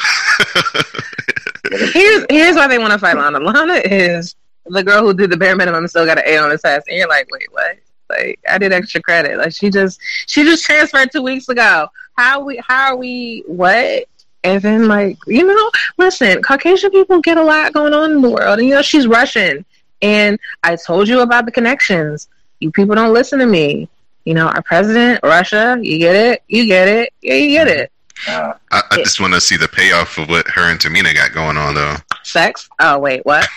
Here's here's why they want to fight Lana. Lana is the girl who did the bare minimum and still got an A on the test, and you're like, wait, what? Like, I did extra credit. Like, she just she just transferred two weeks ago. How we how are we what? And then, like, you know, listen, Caucasian people get a lot going on in the world, and you know, she's Russian. And I told you about the connections. You people don't listen to me. You know, our president, Russia, you get it? You get it? Yeah, you get it. Uh, I, I just want to see the payoff of what her and Tamina got going on, though. Sex? Oh, wait, what?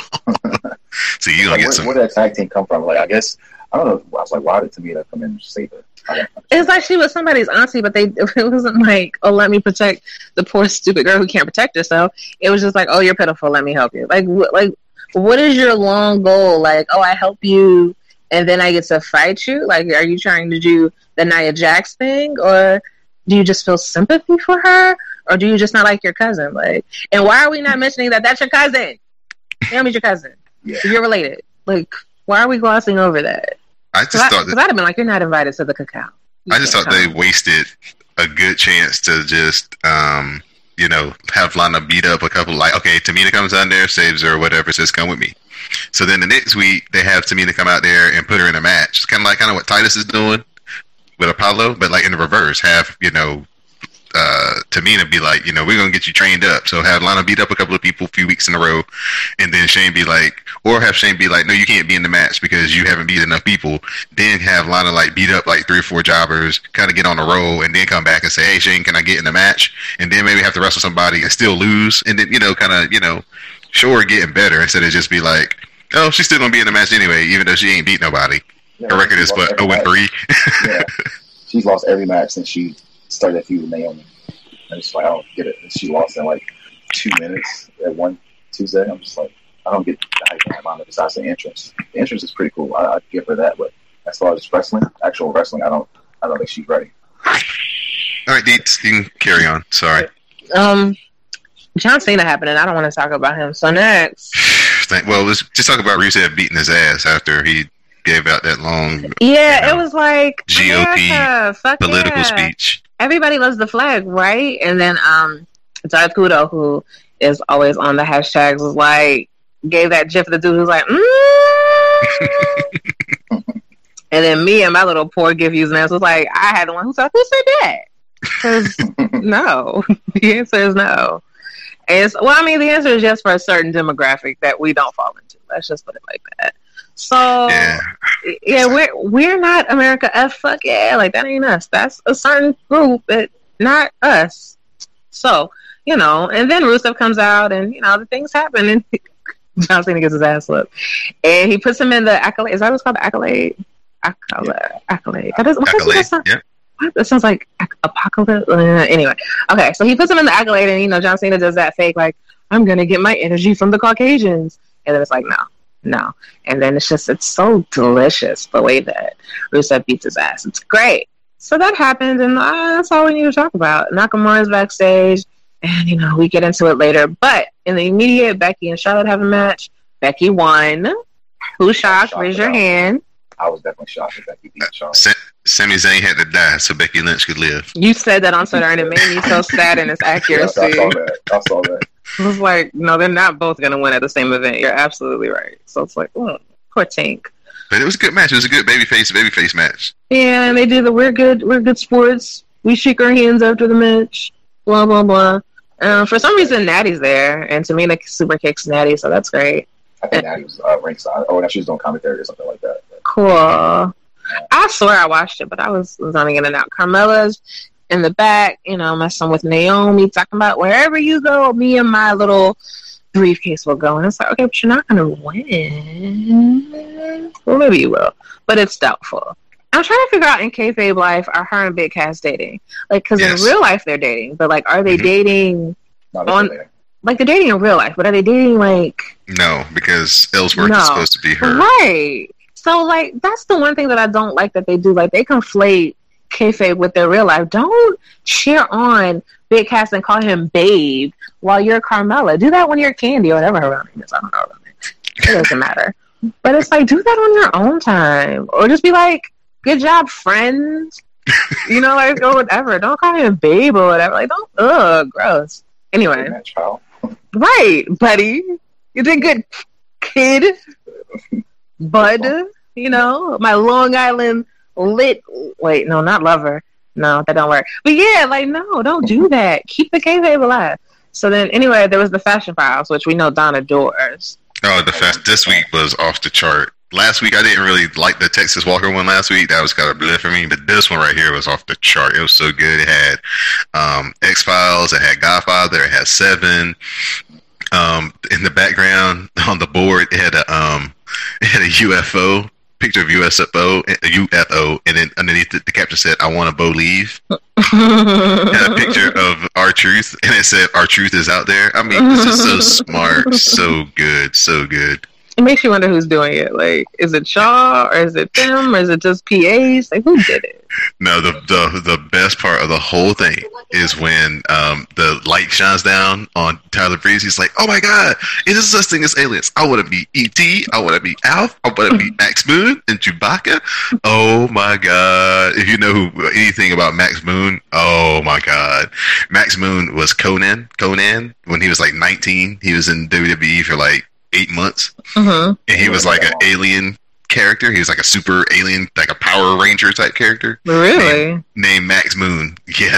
So you gonna like, get where, some? where did that tag team come from? Like, I guess, I don't know. I was like, why did Tamina come in and save her? I don't understand. It's like she was somebody's auntie, but they it wasn't like, oh, let me protect the poor stupid girl who can't protect herself. It was just like, oh, you're pitiful, let me help you. Like, wh- like, what is your long goal? Like, oh, I help you, and then I get to fight you. Like, are you trying to do the Nia Jax thing, or do you just feel sympathy for her, or do you just not like your cousin? Like, and why are we not mentioning that that's your cousin? Naomi's your cousin. Yeah. You're related. Like, why are we glossing over that? I just Because thought that, I'd have been like, you're not invited to the cacao. You I just can't thought they come. wasted a good chance to just um you know have Lana beat up a couple. Like, okay, Tamina comes down there, saves her, or whatever, says come with me. So then the next week they have Tamina come out there and put her in a match. It's kind of like kind of what Titus is doing with Apollo, but like in the reverse. Have, you know, uh, Tamina be like, you know, we're gonna get you trained up. So have Lana beat up a couple of people a few weeks in a row, and then Shane be like, or have Shane be like, no, you can't be in the match because you haven't beat enough people. Then have Lana like beat up like three or four jobbers, kind of get on a roll, and then come back and say, hey Shane, can I get in the match? And then maybe have to wrestle somebody and still lose, and then, you know, kind of, you know, show her getting better instead of just be like, oh, she's still gonna be in the match anyway, even though she ain't beat nobody. Yeah, Her record she is lost what, every oh and three. yeah, she's lost every match since she started that feud with Naomi. And it's like, I don't get it. And she lost in like two minutes at one Tuesday. I'm just like, I don't get the hype behind Lana besides the entrance. The entrance is pretty cool. I, I'd give her that. But as far as wrestling, actual wrestling, I don't, I don't think she's ready. All right, Deets, you can carry on. Sorry. Um, John Cena happening. I don't want to talk about him. So next, Thank- Well, let's just talk about Rusev beating his ass after he gave out that long yeah, you know, it was like G O P America, fuck political yeah. speech. Everybody loves the flag, right? And then um, Darth Kudo, who is always on the hashtags, was like, gave that gif to the dude who's like, mm. And then me and my little poor gif using ass was like, I had the one who said, who said that? Because no, the answer is no. And it's, well, I mean, the answer is yes for a certain demographic that we don't fall into. Let's just put it like that. So Yeah. yeah, we're we're not America F. Fuck yeah, like that ain't us. That's a certain group, but not us. So you know, and then Rusev comes out, and you know the things happen, and John Cena gets his ass whipped, and he puts him in the accolade. Is that what's called, the accolade? Accolade. Yeah. Accolade. That is, what Accolade. That sound, Yeah. what? That sounds like ac- apocalypse. Uh, anyway. Okay, so he puts him in the Accolade, and, you know, John Cena does that fake, like, I'm going to get my energy from the Caucasians. And then it's like, no, no. And then it's just, it's so delicious the way that Rusev beats his ass. It's great. So that happened, and uh, that's all we need to talk about. Nakamura's backstage, and, you know, we get into it later. But in the immediate, Becky and Charlotte have a match. Becky won. Who's shocked? shocked Raise your about- hand. I was definitely shocked that Becky beat Charlotte. Sa- Sami Zayn had to die so Becky Lynch could live. You said that on Twitter, and it made me so sad in its Yeah, I accuracy. saw that. I saw that. It was like, no, they're not both going to win at the same event. You're absolutely right. So it's like, mm, poor Tink. But it was a good match. It was a good babyface babyface match. Yeah, and they did the we're good, we're good sports. We shake our hands after the match. Blah blah blah. Um, for some reason, Natty's there, and Tamina super kicks Natty, so that's great. I think Natty was uh, ringside. Oh, no, she was doing commentary or something like that. Cool. I swear I watched it, but I was zoning in and out. Carmella's in the back, you know, messing with Naomi, talking about wherever you go, me and my little briefcase will go. And it's like, okay, but you're not going to win. Well, maybe you will, but it's doubtful. I'm trying to figure out in kayfabe life, are her and Big Cass dating? Like, because Yes. in real life they're dating, but like, are they Mhm. dating No, they're on? there. Like, they're dating in real life, but are they dating like? No, because Ellsworth No. is supposed to be her. Right. So, like, that's the one thing that I don't like that they do. Like, they conflate kayfabe with their real life. Don't cheer on Big Cass and call him Babe while you're Carmella. Do that when you're Candy or whatever her real name is. I don't know her real name. It doesn't matter. But it's like, do that on your own time. Or just be like, good job, friends. You know, like, or whatever. Don't call him Babe or whatever. Like, don't, ugh, gross. Anyway. Good match, pal. Right, buddy. You did good, kid. Bud, you know, my Long Island lit. Wait, no, not lover. No, that don't work. But yeah, like, no, don't do that. Keep the kayfabe alive. So then, anyway, there was the Fashion Files, which we know Don adores. Oh, the fast this week was off the chart. Last week I didn't really like the Texas Walker one last week. That was kind of bleh for me. But this one right here was off the chart. It was so good. It had um, X Files. It had Godfather. It had Seven. Um, in the background on the board, it had a um, it had a U F O picture of U S F O, a U F O, and then underneath it, the caption said, "I want to believe." Had a picture of R-Truth, and it said, "R-Truth is out there." I mean, this is so smart, so good, so good. It makes you wonder who's doing it. Like, is it Shaw, or is it them, or is it just P As? Like, who did it? No, the the the best part of the whole thing is when um, the light shines down on Tyler Breeze. He's like, "Oh my God, it is such thing as aliens. I want to be E T. I want to be Alf. I want to be Max Moon and Chewbacca." Oh my God! If you know who, anything about Max Moon, oh my God, Max Moon was Conan. Conan when he was like nineteen, he was in W W E for like eight months, Mm-hmm. and he was like an alien character. He was like a super alien, like a Power Ranger type character. Really? Named, named Max Moon. Yeah.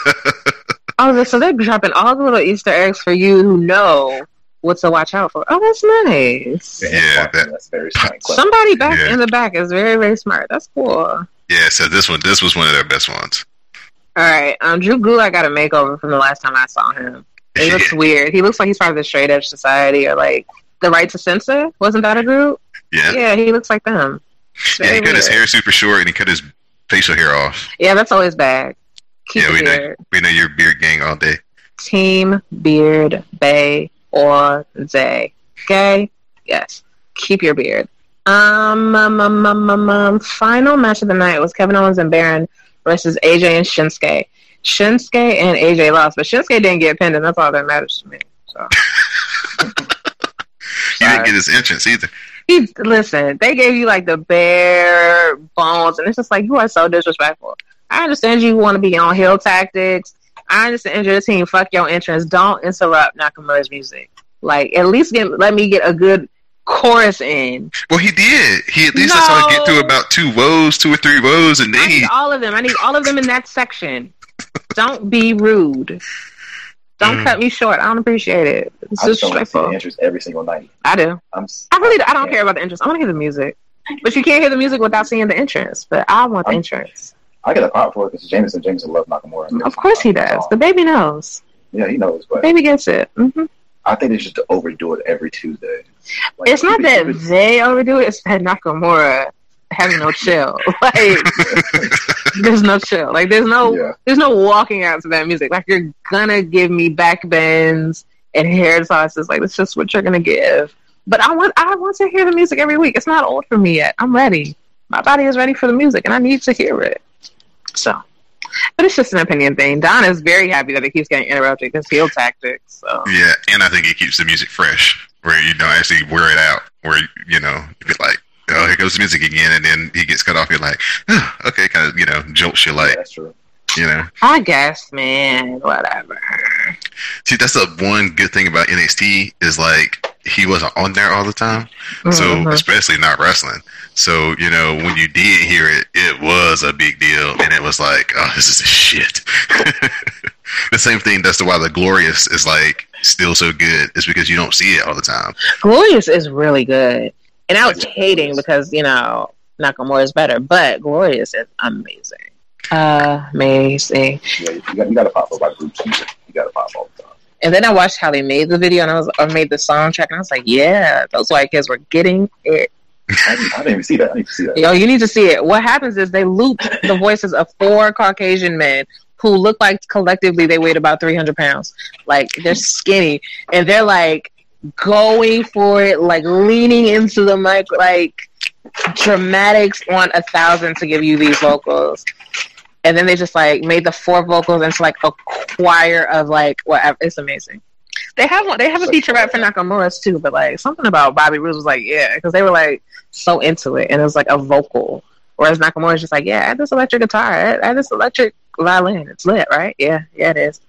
Oh, so they're dropping all the little Easter eggs for you who know what to watch out for. Oh, that's nice. Yeah, that, That's very smart. Somebody back Yeah. in the back is very, very smart. That's cool. All yeah. So this one, this was one of their best ones. right. Um, Drew Gulak got a makeover from the last time I saw him. He looks weird. He looks like he's part of the Straight Edge Society or like the Right to Censor. Wasn't that a group? Yeah. Yeah, he looks like them. It's Yeah. He very cut his weird. hair super short and he cut his facial hair off. Yeah, that's always bad. Keep yeah, the we beard. know we know your beard gang all day. Team beard, bay or day. Okay? Yes. Keep your beard. Um, um, um, um, um, um, final match of the night was Kevin Owens and Baron versus A J and Shinsuke. Shinsuke and A J lost, but Shinsuke didn't get pinned, and that's all that matters to me. So He didn't get his entrance either. he, listen, they gave you like the bare bones, and it's just like, you are so disrespectful. I understand you want to be on heel tactics. I understand your team. Fuck your entrance. Don't interrupt Nakamura's music. Like, at least get, let me get a good chorus in. Well, he did. He at least that's how he get to about two woes, two or three woes, and then I he. need all of them. I need all of them in that section. Don't be rude. Don't Mm. cut me short. I don't appreciate it. It's I just don't want to see the disrespectful. entrance every single night. I do. I'm. I really, I don't care about the entrance. I want to hear the music. But you can't hear the music without seeing the entrance. But I want the I'm- entrance. I get a pop for it because Jameson Jameson loves Nakamura. Of course he does. The baby knows. Yeah, he knows, but Baby gets it. hmm I think they should overdo it every Tuesday. Like, It's not keep it- that keep it- they overdo it. It's that Nakamura has no chill. Like, there's no chill. Like, there's no, yeah. there's no walking out to that music. Like, you're gonna give me back bends and hair tosses. Like, that's just what you're gonna give. But I want, I want to hear the music every week. It's not old for me yet. I'm ready. My body is ready for the music, and I need to hear it. So, but it's just an opinion thing. Don is very happy that it keeps getting interrupted because heel tactics. So. Yeah, and I think it keeps the music fresh, where you don't actually wear it out. Where you know, you're like, oh, here goes the music again, and then he gets cut off. You're like, oh, okay, kind of, you know, jolts you like. Yeah, that's true. You know, I guess, man, whatever. See, that's the one good thing about N X T is like he wasn't on there all the time, mm-hmm. so especially not wrestling. So you know, when you did hear it, it was a big deal, and it was like, oh, this is the shit. The same thing. That's the why the Glorious is like still so good. Is because you don't see it all the time. Glorious is really good, and I was hating because you know Nakamura is better, but Glorious is amazing. Uh, amazing. Yeah, you got, you got to pop up by groups. You got to pop all the time. And then I watched how they made the video, and I was, I made the soundtrack, and I was like, yeah, those white kids were getting it. I didn't, I didn't even see that. I need to see that. Yo, you need to see it. What happens is they loop the voices of four Caucasian men who look like collectively they weighed about three hundred pounds. Like, they're skinny, and they're like going for it, like leaning into the mic, like dramatics on a thousand to give you these vocals. And then they just like made the four vocals into like a choir of like whatever. It's amazing. They have one. They have a feature rap for Nakamura's too, but like something about Bobby Roode was like, yeah, because they were like so into it, and it was like a vocal. Whereas Nakamura's just like, yeah, add this electric guitar, add, add this electric violin. It's lit, right? Yeah, yeah, it is.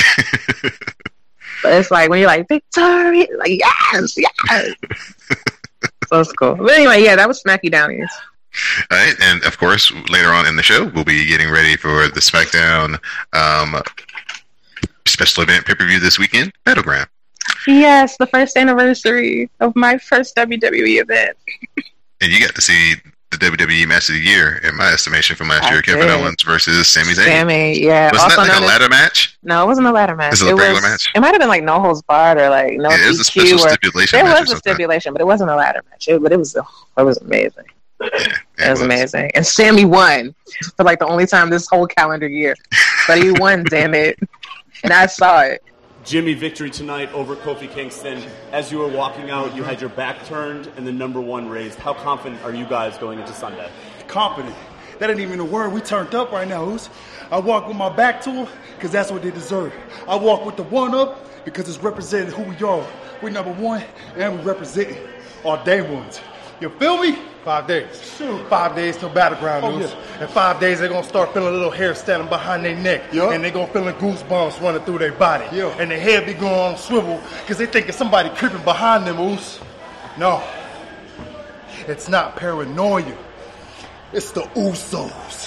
But it's like when you're like victory, like yes, yes. So it's cool. But anyway, yeah, that was Smacky Downies. All right, and of course, later on in the show, we'll be getting ready for the SmackDown um, special event pay-per-view this weekend, Battleground. Yes, the first anniversary of my first W W E event. And you got to see the W W E Match of the Year, in my estimation, from last I year, did. Kevin Owens versus Sami Zayn. Sami, yeah. Wasn't also that like a ladder match? No, it wasn't a ladder match. Is it a it regular was, match? It might have been like no holds barred or like no yeah, D Q. It was a special or, stipulation there match was a stipulation, but it wasn't a ladder match. It, but it was, it was amazing. Yeah, it, it was, was amazing. And Sami won for like the only time this whole calendar year. But he won, damn it. And I saw it. Jimmy, victory tonight over Kofi Kingston. As you were walking out, you had your back turned and the number one raised. How confident are you guys going into Sunday? Confident. That ain't even a word. We turned up right now, Oos. I walk with my back to them because that's what they deserve. I walk with the one up because it's representing who we are. We're number one and we represent our day ones. You feel me? Five days. Sure. Five days till Battleground, oh, Oos. Yeah. In five days, they're going to start feeling a little hair standing behind their neck. Yep. And they're going to feeling goosebumps running through their body. Yep. And their head be going on swivel because they thinking somebody creeping behind them, Oos. No. It's not paranoia. It's the Usos.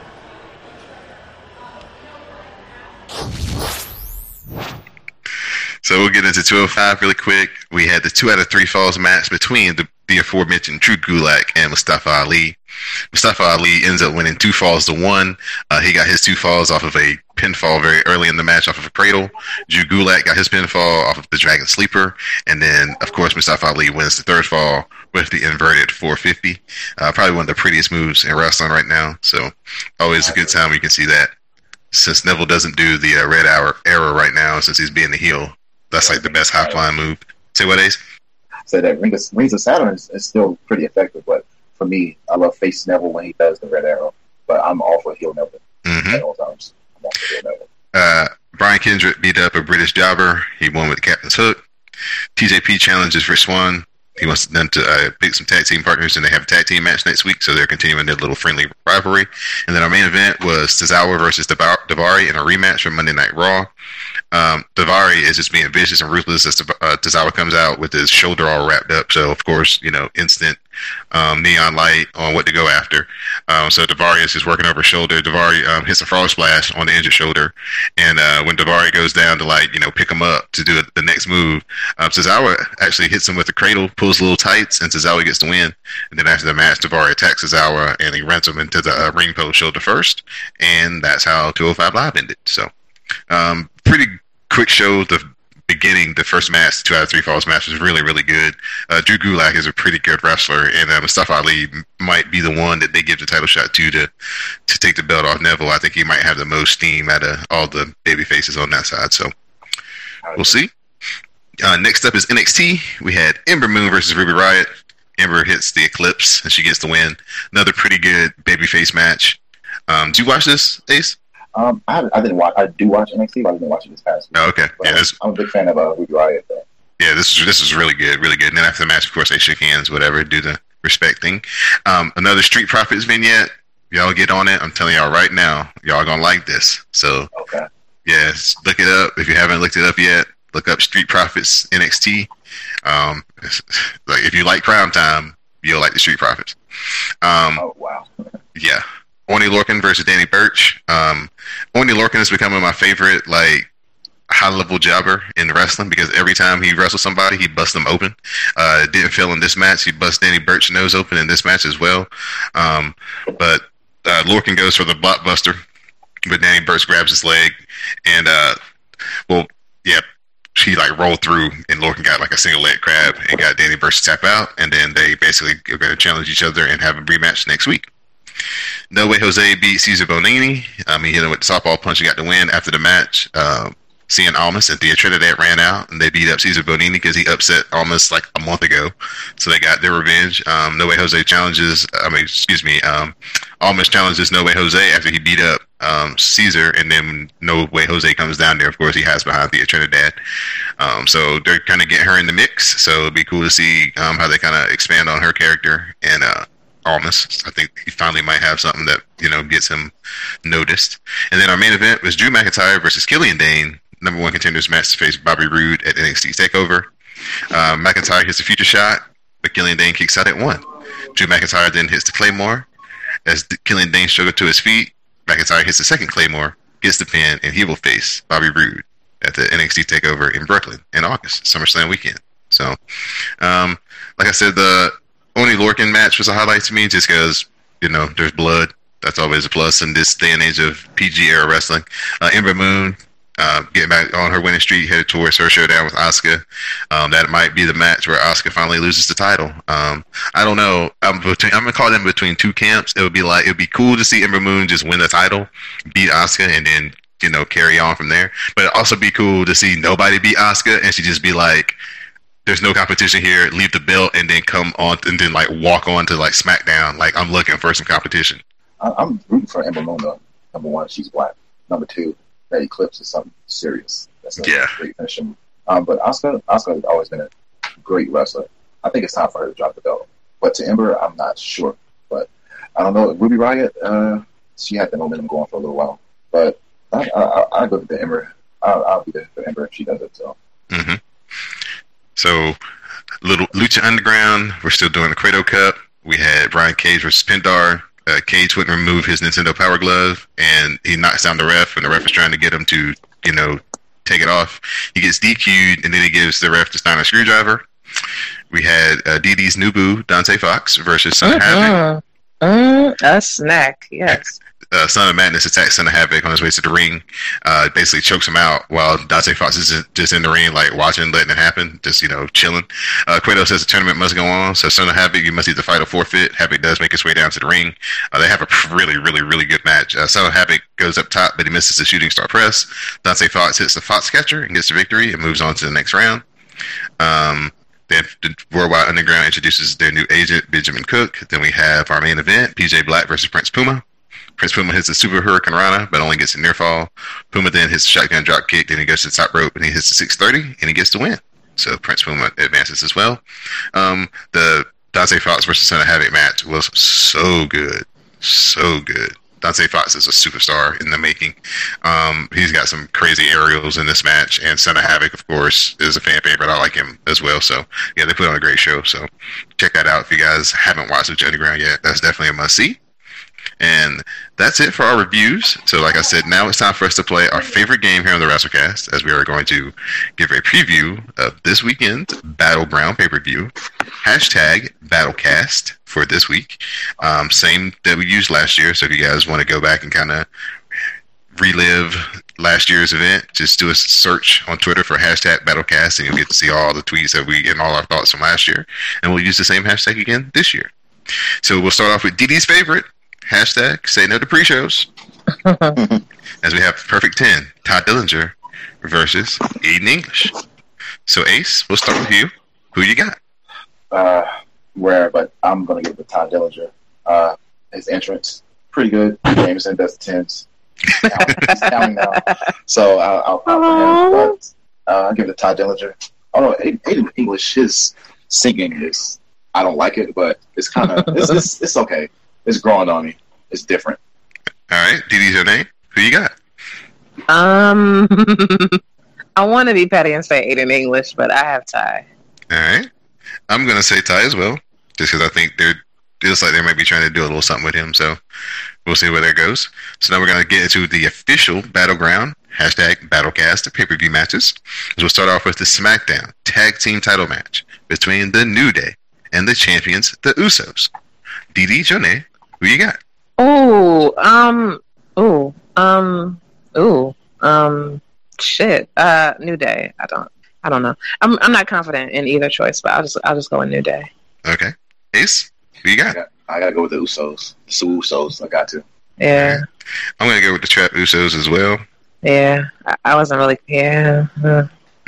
So we'll get into two oh five really quick. We had the two out of three falls match between the, the aforementioned Drew Gulak and Mustafa Ali. Mustafa Ali ends up winning two falls to one. Uh, he got his two falls off of a pinfall very early in the match off of a cradle. Drew Gulak got his pinfall off of the Dragon Sleeper. And then, of course, Mustafa Ali wins the third fall with the inverted four fifty. Uh, probably one of the prettiest moves in wrestling right now. So always a good time when you can see that. Since Neville doesn't do the uh, red hour era right now, since he's being the heel, that's like the best high flying move. Say what, Ace? So that Ring of, Rings of Saturn is, is still pretty effective, but for me, I love face Neville when he does the red arrow, but I'm all for heel Neville mm-hmm. at all times. I'm all for heel Neville. Uh, Brian Kendrick beat up a British jobber. He won with the Captain's Hook. T J P challenges Rich Swann. He wants them to uh, pick some tag team partners, and they have a tag team match next week, so they're continuing their little friendly rivalry. And then our main event was Tozawa versus Daivari in a rematch from Monday Night Raw. Um, Daivari is just being vicious and ruthless as uh, Tozawa comes out with his shoulder all wrapped up. So, of course, you know, instant um, neon light on what to go after. Um, so Daivari is just working over his shoulder. Daivari um, hits a frog splash on the injured shoulder. And uh, when Daivari goes down to, like, you know, pick him up to do the next move, um, Tozawa actually hits him with the cradle, pulls a little tights, and Tozawa gets the win. And then after the match, Daivari attacks Tozawa, and he runs him into the uh, ring post shoulder first. And that's how two oh five Live ended. So, um, pretty quick show. The beginning, the first match, two out of three falls match, was really, really good. Uh, Drew Gulak is a pretty good wrestler, and uh, Mustafa Ali might be the one that they give the title shot to to to take the belt off Neville. I think he might have the most steam out of all the baby faces on that side. So we'll see. Uh, next up is N X T. We had Ember Moon versus Ruby Riott. Ember hits the Eclipse, and she gets the win. Another pretty good babyface match. Um, did you watch this, Ace? Um, I, I didn't watch. I do watch N X T, but I didn't watch it this past week. Oh, okay. But Yeah, this, I'm a big fan of uh, Ruby Riott. Though. yeah, this is this is really good, really good. And then after the match, of course, they shook hands, whatever, do the respect thing. Um, another Street Profits vignette. Y'all get on it. I'm telling y'all right now, y'all gonna like this. So, okay. Yes, look it up if you haven't looked it up yet. Look up Street Profits N X T. Um, like if you like Crime Time, you'll like the Street Profits. Um, oh wow! Yeah, Oney Lorcan versus Danny Burch. Um, Oney Lorcan is becoming my favorite, like high level jobber in wrestling because every time he wrestles somebody, he busts them open. Uh, it didn't fail in this match. He bust Danny Burch's nose open in this match as well. Um, but uh, Lorcan goes for the blockbuster, but Danny Burch grabs his leg, and uh, well, yeah. She like rolled through, and Lorcan got like a single leg crab and got Danny Burch to tap out, and then they basically are going to challenge each other and have a rematch next week. No Way Jose beat Cesar Bonini. Um, he hit him with the softball punch and got the win. After the match, uh, Cien Almas and Thea Trinidad ran out, and they beat up Cesar Bonini because he upset Almas like a month ago. So they got their revenge. Um, No Way Jose challenges, I mean, excuse me, um, Almas challenges No Way Jose after he beat up um, Cesar, and then when No Way Jose comes down there, of course, he hides behind Thea Trinidad. Um, so they're kind of getting her in the mix. So it'd be cool to see um, how they kind of expand on her character and uh, Almas. I think he finally might have something that, you know, gets him noticed. And then our main event was Drew McIntyre versus Killian Dane. Number one contenders match to face Bobby Roode at N X T TakeOver. Uh, McIntyre hits the future shot, but Killian Dane kicks out at one. Drew McIntyre then hits the Claymore. As Killian Dane struggles to his feet, McIntyre hits the second Claymore, gets the pin, and he will face Bobby Roode at the N X T TakeOver in Brooklyn in August, SummerSlam weekend. So, um, like I said, the Oney Lorcan match was a highlight to me just because, you know, there's blood. That's always a plus in this day and age of P G era wrestling. Uh, Ember Moon uh, getting back on her winning streak, headed towards her showdown with Asuka. Um, that might be the match where Asuka finally loses the title. Um, I don't know. I'm between. I'm gonna call them between two camps. It would be like it would be cool to see Ember Moon just win the title, beat Asuka, and then, you know, carry on from there. But it'd also be cool to see nobody beat Asuka and she just be like, there's no competition here, leave the belt, and then come on and then like walk on to like SmackDown. Like, I'm looking for some competition. I, I'm rooting for Ember Moon though. Number one, she's black. Number two, that Eclipse is something serious. That's a yeah. great finisher. Um, but Asuka, Asuka has always been a great wrestler. I think it's time for her to drop the belt. But to Ember, I'm not sure. But I don't know. Ruby Riott, uh, she had the momentum going for a little while. But I, I, I go to Ember. I'll, I'll be there for Ember if she does it. So. Mm-hmm. So, little Lucha Underground, we're still doing the Credo Cup. We had Brian Cage versus Pendar. Uh, Cage wouldn't remove his Nintendo Power Glove, and he knocks down the ref, and the ref is trying to get him to, you know, take it off. He gets D Q'd, and then he gives the ref the Steiner Screwdriver. We had uh, D D's Nubu, Dante Fox, versus Son of Havoc. Mm, a snack, yes. Uh, Son of Madness attacks Son of Havoc on his way to the ring. Uh, basically chokes him out while Dante Fox is just in the ring, like watching, letting it happen, just, you know, chilling. Uh, Cueto says the tournament must go on, so Son of Havoc, you must either fight or forfeit. Havoc does make his way down to the ring. Uh, they have a really, really, really good match. Uh, Son of Havoc goes up top, but he misses the shooting star press. Dante Fox hits the Fox catcher and gets the victory and moves on to the next round. Um, Then the Worldwide Underground introduces their new agent, Benjamin Cook. Then we have our main event, P J Black versus Prince Puma. Prince Puma hits the Super Hurricane Rana, but only gets a near fall. Puma then hits the shotgun drop kick, then he goes to the top rope, and he hits the six thirty, and he gets the win. So Prince Puma advances as well. Um, the Dante Fox versus Son of Havoc match was so good. So good. Dante Fox is a superstar in the making. Um, he's got some crazy aerials in this match, and Son of Havoc, of course, is a fan favorite. I like him as well. So, yeah, they put on a great show. So, check that out if you guys haven't watched Lucha Underground yet. That's definitely a must-see. And that's it for our reviews. So, like I said, now it's time for us to play our favorite game here on the WrestleCast, as we are going to give a preview of this weekend's Battleground pay-per-view. Hashtag Battlecast for this week. Um, same that we used last year. So if you guys want to go back and kind of relive last year's event, just do a search on Twitter for hashtag Battlecast, and you'll get to see all the tweets that we and all our thoughts from last year. And we'll use the same hashtag again this year. So we'll start off with D D's favorite hashtag Say No to Pre-Shows, as we have Perfect ten, Todd Dillinger versus Aiden English. So Ace, we'll start with you. Who you got? Uh, rare, but I'm gonna give it to Todd Dillinger. Uh, his entrance pretty good. Jameson does the tens. He's counting now, so I'll, I'll pop for him. But uh, I'll give it to Todd Dillinger. Oh no, Aiden English, his singing is I don't like it, but it's kind of it's, it's it's okay. It's growing on me. It's different. All right, D D's your name. Who you got? Um, I want to be petty and say Aiden English, but I have Ty. All right, I'm gonna say Ty as well, just because I think they're feels like they might be trying to do a little something with him. So we'll see where that goes. So now we're gonna get into the official Battleground hashtag Battlecast pay per view matches. So we'll start off with the SmackDown Tag Team Title match between the New Day and the champions, the Usos. D D Jonay, who you got? Ooh, um, ooh, um, ooh, um, shit. Uh, New Day. I don't, I don't know. I'm, I'm not confident in either choice, but I'll just, I'll just go with New Day. Okay, Ace, who you got? I, got, I gotta go with the Usos. The Usos. I got to. Yeah. I'm gonna go with the Trap Usos as well. Yeah, I, I wasn't really. Yeah. Uh.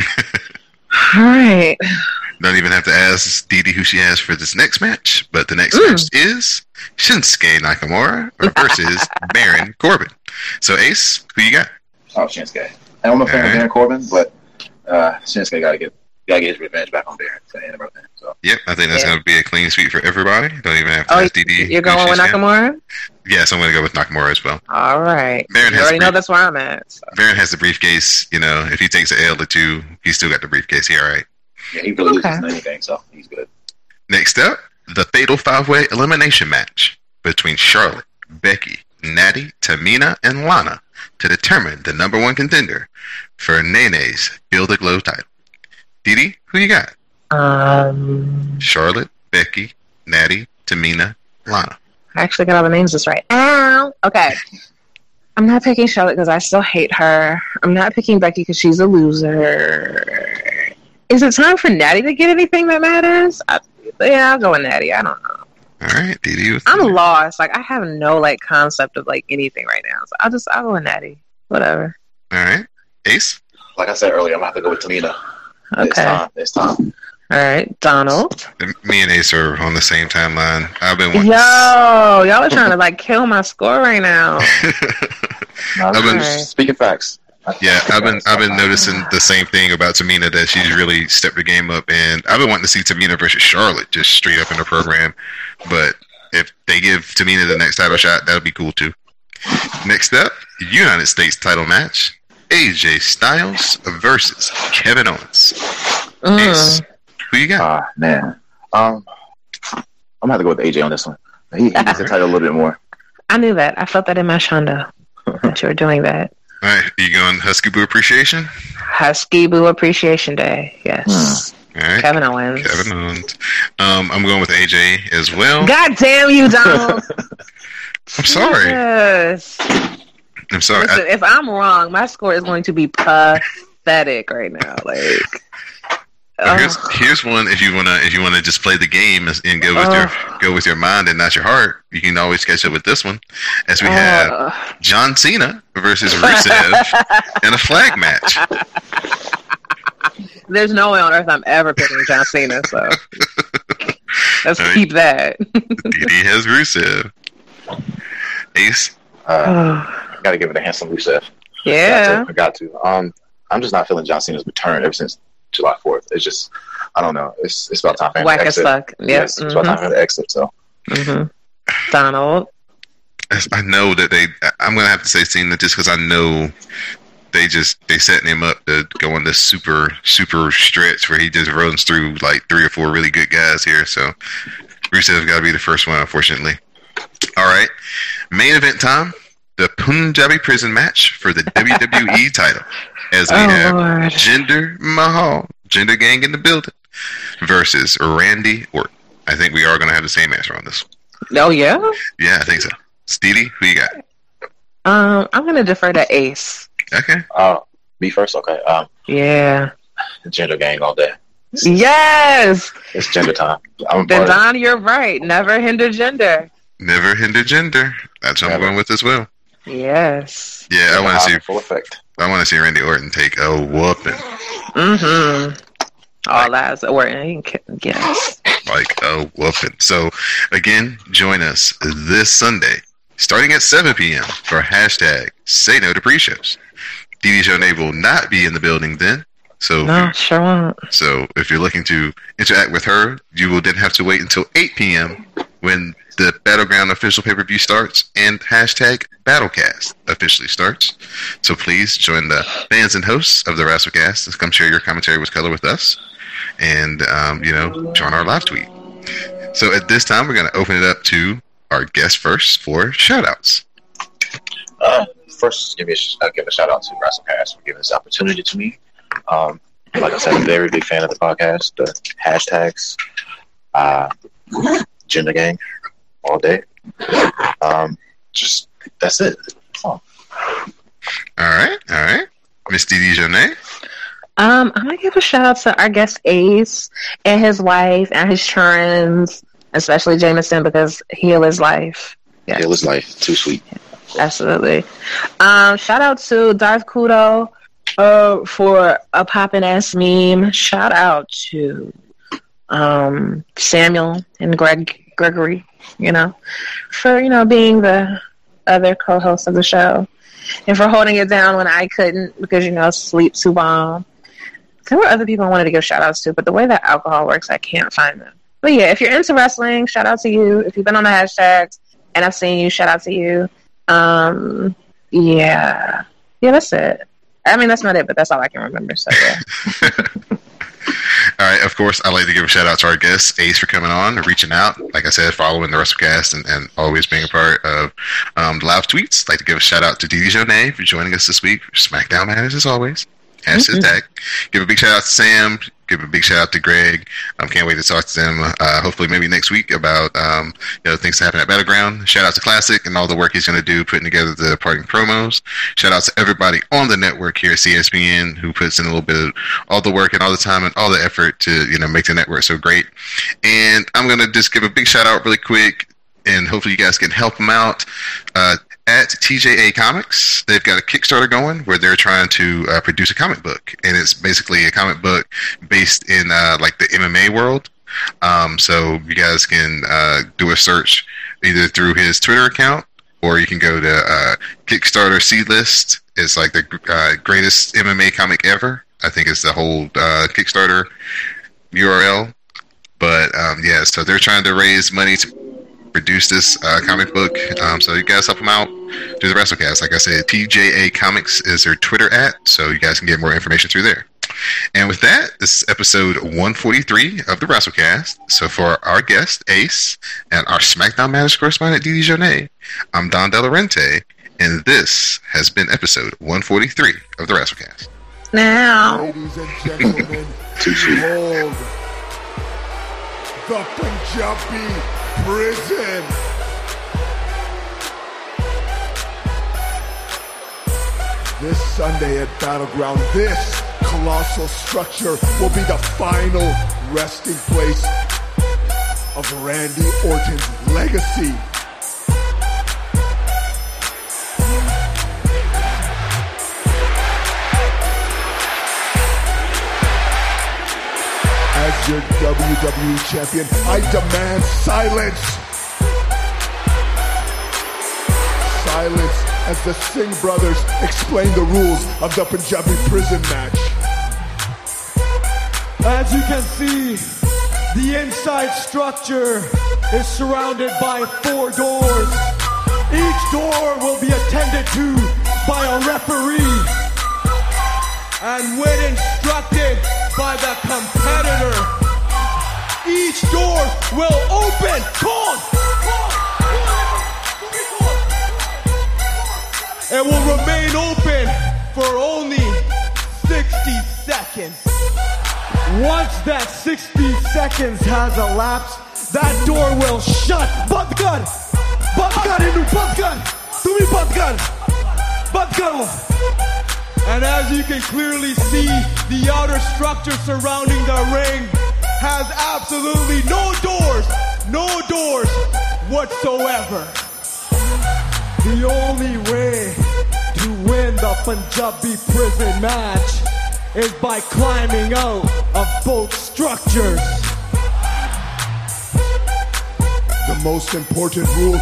All right. Don't even have to ask Didi who she has for this next match, but the next mm. match is Shinsuke Nakamura versus Baron Corbin. So, Ace, who you got? Oh, Shinsuke. I'm a fan of Baron Corbin, but uh, Shinsuke gotta get gotta get his revenge back on Baron. So. Yep, I think that's yeah. going to be a clean sweep for everybody. Don't even have to oh, ask Didi. You're going with Nakamura? Got. Yes, I'm going to go with Nakamura as well. All right. Baron you has already brief- know that's where I'm at. So. Baron has the briefcase. You know, if he takes an L or two, he's still got the briefcase. He all right. Yeah, he really okay. loses anything, so he's good. Next up, the Fatal five-Way Elimination Match between Charlotte, Becky, Natty, Tamina, and Lana to determine the number one contender for Nene's Build a Glow title. Didi, who you got? Um, Charlotte, Becky, Natty, Tamina, Lana. I actually got all the names just right. Ow! Okay. I'm not picking Charlotte because I still hate her. I'm not picking Becky because she's a loser. Is it time for Natty to get anything that matters? I, yeah, I'll go with Natty. I don't know. All right, Didi. I'm you? lost. Like, I have no, like, concept of, like, anything right now. So I'll just, I'll go with Natty. Whatever. All right. Ace? Like I said earlier, I'm going to have to go with Tamina. Okay. It's time. It's time. All right, Donald. Me and Ace are on the same timeline. I've been wanting Yo, y'all are trying to like kill my score right now. I've been right. speaking facts. Yeah, I've been I've been noticing the same thing about Tamina, that she's really stepped the game up, and I've been wanting to see Tamina versus Charlotte just straight up in the program. But if they give Tamina the next title shot, that'll be cool too. Next up, United States title match: A J Styles versus Kevin Owens. Mm. Ace, who you got? Ah, uh, man. Um, I'm gonna have to go with A J on this one. He, he needs the title a little bit more. I knew that. I felt that in my shonda that you were doing that. All right, are you going Husky Boo Appreciation? Husky Boo Appreciation Day, yes. Hmm. All right. Kevin Owens. Kevin Owens. Um, I'm going with A J as well. God damn you, Donald. I'm sorry. Yes. I'm sorry. Listen, I, if I'm wrong, my score is going to be pathetic right now. Like, well, here's here's one. If you wanna if you wanna just play the game and go with uh, your go with your mind and not your heart, you can always catch up with this one. As we uh, have John Cena versus Rusev in a flag match. There's no way on earth I'm ever picking John Cena, so let's right. keep that. D D has Rusev. Ace, uh, gotta give it a handsome Rusev. Yeah, I got to. I got to. Um, I'm just not feeling John Cena's return ever since July fourth. It's just, I don't know. It's it's about time for him Whack to exit. as fuck. Yep. Yes, it's mm-hmm. about time for him to exit. So, mm-hmm. Donald. I know that they. I'm gonna have to say Cena just because I know they just they setting him up to go on this super super stretch where he just runs through like three or four really good guys here. So Rusev's got to be the first one, unfortunately. All right, main event time: the Punjabi prison match for the W W E title. As we oh, have Lord. Jinder Mahal, Jinder Gang in the building, versus Randy Orton. I think we are going to have the same answer on this. Oh, yeah? Yeah, I think so. Steedy, who you got? Um, I'm going to defer to Ace. Okay. Uh, me first? Okay. Um, Yeah. Gender gang all day. Yes. It's gender time. I'm a Then part of it. Don, you're right. Never hinder gender. Never hinder gender. That's what I'm Never. going with as well. Yes. Yeah, I want to see. Full effect. I want to see Randy Orton take a whooping, Mm-hmm. All eyes are working. Yes. like a whooping. So, again, join us this Sunday, starting at seven p.m. for hashtag Say No to Pre-Shows. Dee Dee Jonay will not be in the building then. So, No, sure won't. so if you're looking to interact with her, you will then have to wait until eight p.m. when the Battleground official pay-per-view starts and hashtag Battlecast officially starts. So please join the fans and hosts of the WrestleCast and come share your commentary with color with us, and um, you know, join our live tweet. So at this time, we're going to open it up to our guest first for shout-outs. Uh, first, give me a, sh- uh, give a shout out to WrestleCast for giving this opportunity to me. Um, like I said, I'm a very big fan of the podcast. The hashtags, uh, gender gang, all day. Um, just that's it. Oh. All right, all right, Miss Dee Dee Jonay. Um, I'm gonna give a shout out to our guest Ace and his wife and his children, especially Jameson, because heal his life. Yeah, it was life too sweet. Absolutely. Um, shout out to Darth Kudo uh, for a poppin' ass meme. Shout out to um, Samuel and Greg Gregory, you know, for, you know, being the other co-host of the show and for holding it down when I couldn't because, you know, sleep too bomb. There were other people I wanted to give shout outs to, but the way that alcohol works, I can't find them. But yeah, if you're into wrestling, shout out to you. If you've been on the hashtags and I've seen you, shout out to you. Um, yeah. Yeah, that's it. I mean, that's not it, but that's all I can remember, so yeah. All right, of course, I'd like to give a shout out to our guest, Ace, for coming on and reaching out. Like I said, following the WrestleCast and, and always being a part of um, the live tweets. I'd like to give a shout out to Dee Dee Jonay for joining us this week. SmackDown Matters, as always. Hashtag. Mm-hmm. Give a big shout out to Sam. Give a big shout out to Greg. I um, can't wait to talk to them. Uh, hopefully, maybe next week about um, you know, things that happen at Battleground. Shout out to Classic and all the work he's going to do putting together the parting promos. Shout out to everybody on the network here at C S P N who puts in a little bit of all the work and all the time and all the effort to, you know, make the network so great. And I'm going to just give a big shout out really quick, and hopefully you guys can help them out. Uh, At T J A Comics, they've got a Kickstarter going where they're trying to uh, produce a comic book, and it's basically a comic book based in uh, like the M M A world. Um, so you guys can uh, do a search either through his Twitter account, or you can go to uh, Kickstarter C List. It's like the uh, greatest M M A comic ever. I think it's the whole uh, Kickstarter U R L. But um, yeah, so they're trying to raise money to produce this uh, comic book, um, so you guys help them out. Do the WrestleCast. Like I said, T J A Comics is their Twitter at, so you guys can get more information through there. And with that, this is episode one forty-three of the WrestleCast. So for our guest, Ace, and our SmackDown Matters correspondent, Dee Dee Jonay, I'm Don Delarente, and this has been episode one forty-three of the WrestleCast. Now, ladies and gentlemen, behold the Punjabi Prison. This Sunday at Battleground, this colossal structure will be the final resting place of Randy Orton's legacy. As your W W E champion, I demand silence. Silence as the Singh brothers explain the rules of the Punjabi prison match. As you can see, the inside structure is surrounded by four doors. Each door will be attended to by a referee. And when instructed by the competitor, each door will open. Call! It will remain open for only sixty seconds. Once that sixty seconds has elapsed, that door will shut. Band kar! Band kar inu, band kar! Tumi band kar! Band karo! And as you can clearly see, the outer structure surrounding the ring has absolutely no doors, no doors whatsoever. The only way to win the Punjabi prison match is by climbing out of both structures. The most important rule: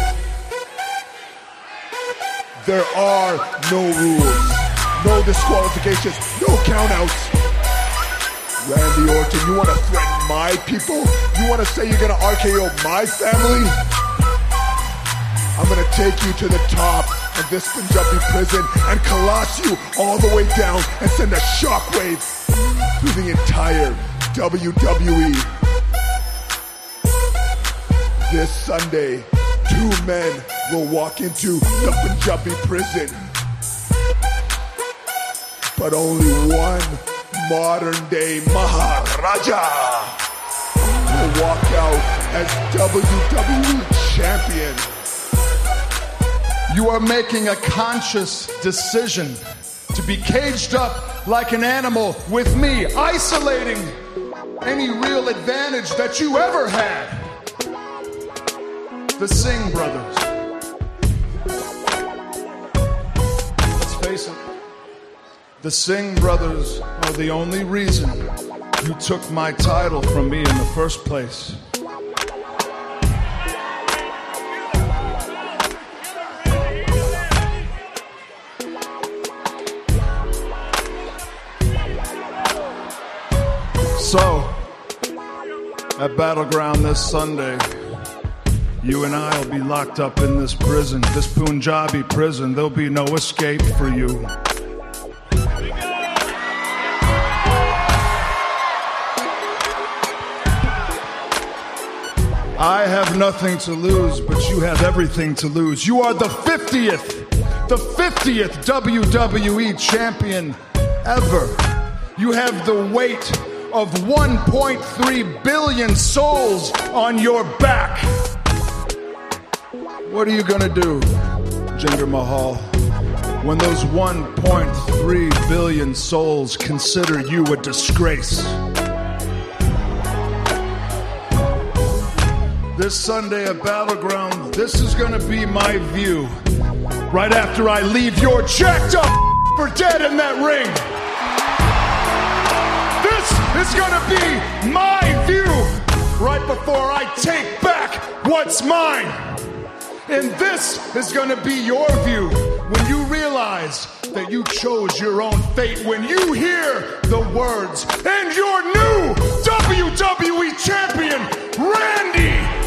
there are no rules, no disqualifications, no countouts. Randy Orton, you want to threaten my people? You want to say you're going to R K O my family? I'm going to take you to the top of this Punjabi prison and collapse you all the way down and send a shockwave through the entire W W E. This Sunday, two men will walk into the Punjabi prison, but only one modern-day Maharaja will walk out as W W E champion. You are making a conscious decision to be caged up like an animal with me, isolating any real advantage that you ever had. The Singh brothers. Let's face it, the Singh brothers are the only reason you took my title from me in the first place. So, at Battleground this Sunday, you and I will be locked up in this prison, this Punjabi prison. There'll be no escape for you. I have nothing to lose, but you have everything to lose. You are the fiftieth, the fiftieth W W E champion ever. You have the weight of one point three billion souls on your back. What are you gonna do, Jinder Mahal, when those one point three billion souls consider you a disgrace? This Sunday at Battleground, this is gonna be my view right after I leave your jacked up for dead in that ring. This is gonna be my view right before I take back what's mine. And this is gonna be your view when you realize that you chose your own fate, when you hear the words and your new W W E champion, Randy